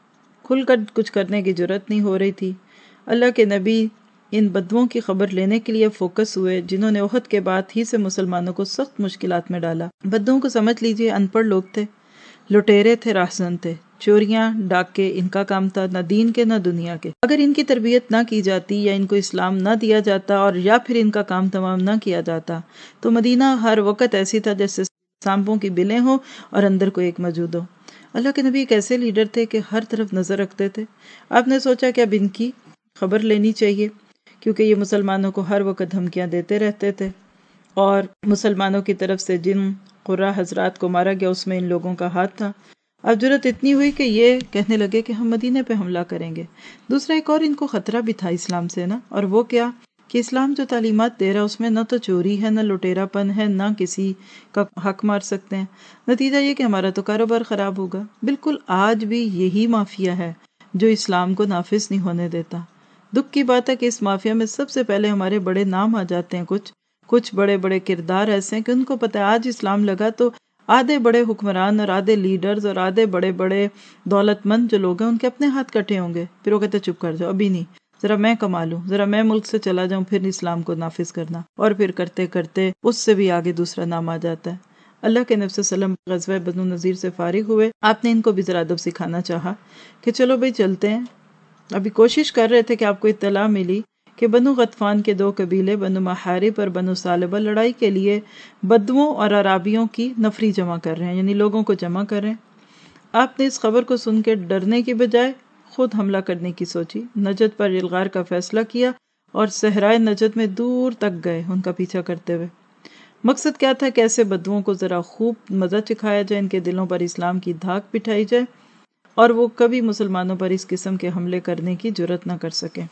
کھل کر کچھ کرنے کی جرت نہیں ہو رہی تھی. اللہ کے نبی ان بدوؤں کی خبر لینے کے لیے فوکس ہوئے جنہوں نے احد کے بعد ہی سے مسلمانوں کو سخت مشکلات میں ڈالا. بدوؤں کو سمجھ لیجئے ان پڑھ لوگ تھے، لٹیرے تھے، راہزن تھے، چوریاں ڈاکے ان کا کام تھا، نہ دین کے نہ دنیا کے. اگر ان کی تربیت نہ کی جاتی یا ان کو اسلام نہ دیا جاتا اور یا پھر ان کا کام تمام نہ کیا جاتا تو مدینہ ہر وقت ایسی تھا جیسے سانپوں کی بلیں ہوں اور اندر کوئی ایک موجود ہو. اللہ کے نبی ایک ایسے لیڈر تھے کہ ہر طرف نظر رکھتے تھے. آپ نے سوچا کہ اب ان کی خبر لینی چاہیے کیونکہ یہ مسلمانوں کو ہر وقت دھمکیاں دیتے رہتے تھے، اور مسلمانوں کی طرف سے جن قرہ حضرات کو مارا گیا اس میں ان لوگوں کا ہاتھ تھا. اب جرت اتنی ہوئی کہ یہ کہنے لگے کہ ہم مدینے پہ حملہ کریں گے. دوسرا ایک اور ان کو خطرہ بھی تھا اسلام سے نا، اور وہ کیا کہ اسلام جو تعلیمات دے رہا اس میں نہ تو چوری ہے، نہ لٹیرا پن ہے، نہ کسی کا حق مار سکتے ہیں. نتیجہ یہ کہ ہمارا تو کاروبار خراب ہوگا. بالکل آج بھی یہی مافیا ہے جو اسلام کو نافذ نہیں ہونے دیتا. دکھ کی بات ہے کہ اس مافیا میں سب سے پہلے ہمارے بڑے نام آ جاتے ہیں. کچھ کچھ بڑے بڑے کردار ایسے ہیں کہ ان کو پتہ ہے آج اسلام لگا تو آدھے بڑے حکمران اور آدھے لیڈرز اور آدھے بڑے بڑے دولت مند جو لوگ ہیں ان کے اپنے ہاتھ کٹے ہوں گے. پھر وہ کہتے چپ کر جاؤ، ابھی نہیں، ذرا میں کما لوں، ذرا میں ملک سے چلا جاؤں، پھر اسلام کو نافذ کرنا. اور پھر کرتے کرتے اس سے بھی آگے دوسرا نام آ جاتا ہے. اللہ کے نبی صلی اللہ علیہ وسلم غزوہ بنو نذیر سے فارغ ہوئے. آپ نے ان کو بھی ذرا ادب سکھانا چاہا کہ چلو بھائی چلتے ہیں. ابھی کوشش کر رہے تھے کہ آپ کو اطلاع ملی کہ بنو غطفان کے دو قبیلے بنو محارب اور بنو سالبہ لڑائی کے لیے بدوؤں اور عرابیوں کی نفری جمع کر رہے ہیں، یعنی لوگوں کو جمع کر رہے ہیں. آپ نے اس خبر کو سن کے ڈرنے کی بجائے خود حملہ کرنے کی سوچی. نجد پر الغار کا فیصلہ کیا اور صحرائے نجد میں دور تک گئے ان کا پیچھا کرتے ہوئے. مقصد کیا تھا کہ ایسے بدوؤں کو ذرا خوب مزہ چکھایا جائے، ان کے دلوں پر اسلام کی دھاک بٹھائی جائے اور وہ کبھی مسلمانوں پر اس قسم کے حملے کرنے کی جرت نہ کر سکیں.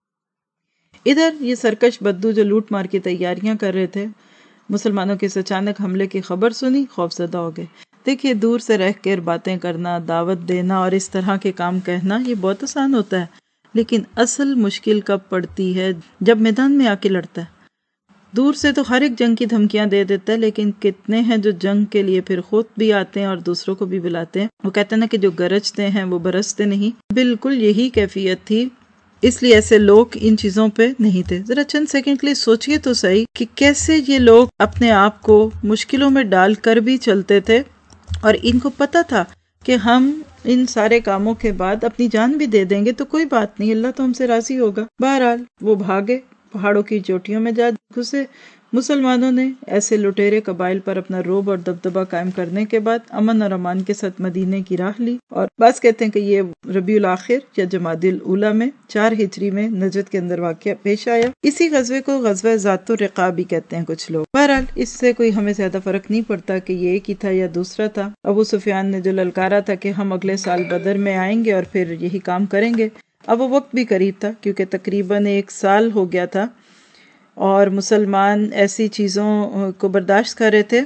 ادھر یہ سرکش بدو جو لوٹ مار کی تیاریاں کر رہے تھے، مسلمانوں کے اس اچانک حملے کی خبر سنی، خوفزدہ ہو گئے. دیکھیے دور سے رہ کر باتیں کرنا، دعوت دینا اور اس طرح کے کام کہنا یہ بہت آسان ہوتا ہے، لیکن اصل مشکل کب پڑتی ہے؟ جب میدان میں آ کے لڑتا ہے. دور سے تو ہر ایک جنگ کی دھمکیاں دے دیتا ہے، لیکن کتنے ہیں جو جنگ کے لیے پھر خود بھی آتے ہیں اور دوسروں کو بھی بلاتے ہیں۔ وہ کہتے ہیں نا کہ جو گرجتے ہیں وہ برستے نہیں، بالکل یہی کیفیت تھی، اس لیے ایسے لوگ ان چیزوں پہ نہیں تھے۔ ذرا چند سیکنڈ کے لیے سوچئے تو صحیح کہ کیسے یہ لوگ اپنے آپ کو مشکلوں میں ڈال کر بھی چلتے تھے، اور ان کو پتہ تھا کہ ہم ان سارے کاموں کے بعد اپنی جان بھی دے دیں گے تو کوئی بات نہیں، اللہ تو ہم سے راضی ہوگا۔ بہرحال وہ بھاگے، پہاڑوں کی چوٹیوں میں جا گھسے۔ مسلمانوں نے ایسے لٹیرے قبائل پر اپنا رعب اور دبدبہ قائم کرنے کے بعد امن اور امان کے ساتھ مدینے کی راہ لی، اور بعض کہتے ہیں کہ یہ ربیع الاخر یا جمادی الاولیٰ میں چار ہجری میں نجد کے اندر واقعہ پیش آیا۔ اسی غزوے کو غزوہ ذات الرقاع بھی کہتے ہیں کچھ لوگ۔ بہرحال اس سے کوئی ہمیں زیادہ فرق نہیں پڑتا کہ یہ ایک ہی تھا یا دوسرا تھا۔ ابو سفیان نے جو للکارا تھا کہ ہم اگلے سال بدر میں آئیں گے اور پھر یہی کام کریں گے، اب وہ وقت بھی قریب تھا کیونکہ تقریباً ایک سال ہو گیا تھا اور مسلمان ایسی چیزوں کو برداشت کر رہے تھے،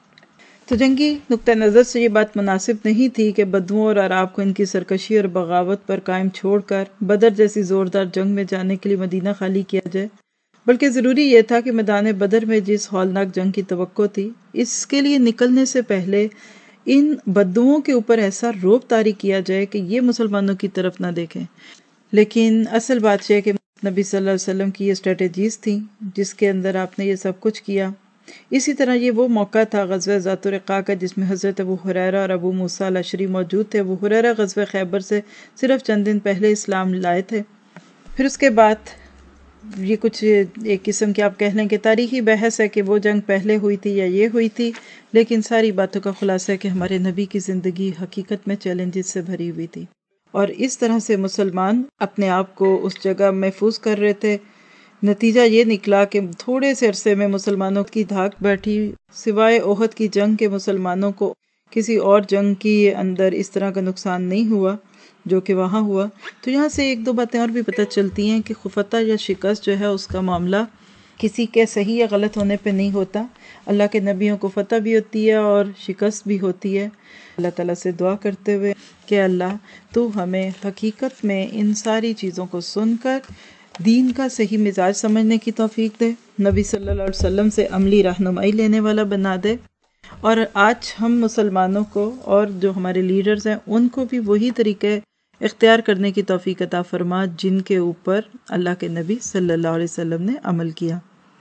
تو جنگی نقطہ نظر سے یہ بات مناسب نہیں تھی کہ بدوؤں اور عراب کو ان کی سرکشی اور بغاوت پر قائم چھوڑ کر بدر جیسی زوردار جنگ میں جانے کے لیے مدینہ خالی کیا جائے، بلکہ ضروری یہ تھا کہ میدان بدر میں جس ہولناک جنگ کی توقع تھی، اس کے لیے نکلنے سے پہلے ان بدوؤں کے اوپر ایسا رعب طاری کیا جائے کہ یہ مسلمانوں کی طرف نہ دیکھیں۔ لیکن اصل بات یہ ہے کہ نبی صلی اللہ علیہ وسلم کی یہ اسٹریٹجیز تھیں جس کے اندر آپ نے یہ سب کچھ کیا۔ اسی طرح یہ وہ موقع تھا غزوہ ذات الرقاع کا جس میں حضرت ابو ہریرہ اور ابو موسیٰ الاشعری موجود تھے۔ ابو ہریرہ غزوہ خیبر سے صرف چند دن پہلے اسلام لائے تھے۔ پھر اس کے بعد یہ کچھ ایک قسم کی آپ کہہ لیں کہ تاریخی بحث ہے کہ وہ جنگ پہلے ہوئی تھی یا یہ ہوئی تھی، لیکن ساری باتوں کا خلاصہ ہے کہ ہمارے نبی کی زندگی حقیقت میں چیلنجز سے بھری ہوئی تھی، اور اس طرح سے مسلمان اپنے آپ کو اس جگہ محفوظ کر رہے تھے۔ نتیجہ یہ نکلا کہ تھوڑے سے عرصے میں مسلمانوں کی دھاک بیٹھی، سوائے احد کی جنگ کے مسلمانوں کو کسی اور جنگ کی اندر اس طرح کا نقصان نہیں ہوا جو کہ وہاں ہوا۔ تو یہاں سے ایک دو باتیں اور بھی پتہ چلتی ہیں کہ فتح یا شکست جو ہے اس کا معاملہ کسی کے صحیح یا غلط ہونے پہ نہیں ہوتا، اللہ کے نبیوں کو فتح بھی ہوتی ہے اور شکست بھی ہوتی ہے۔ اللہ تعالیٰ سے دعا کرتے ہوئے کہ اللہ تو ہمیں حقیقت میں ان ساری چیزوں کو سن کر دین کا صحیح مزاج سمجھنے کی توفیق دے، نبی صلی اللہ علیہ وسلم سے عملی رہنمائی لینے والا بنا دے، اور آج ہم مسلمانوں کو اور جو ہمارے لیڈرز ہیں ان کو بھی وہی طریقے اختیار کرنے کی توفیق عطا فرما جن کے اوپر اللہ کے نبی صلی اللہ علیہ وسلم نے عمل کیا۔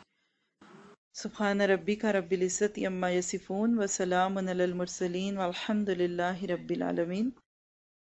سبحان ربک رب العزت عما یصفون وسلام علی المرسلین والحمد للہ رب العالمین۔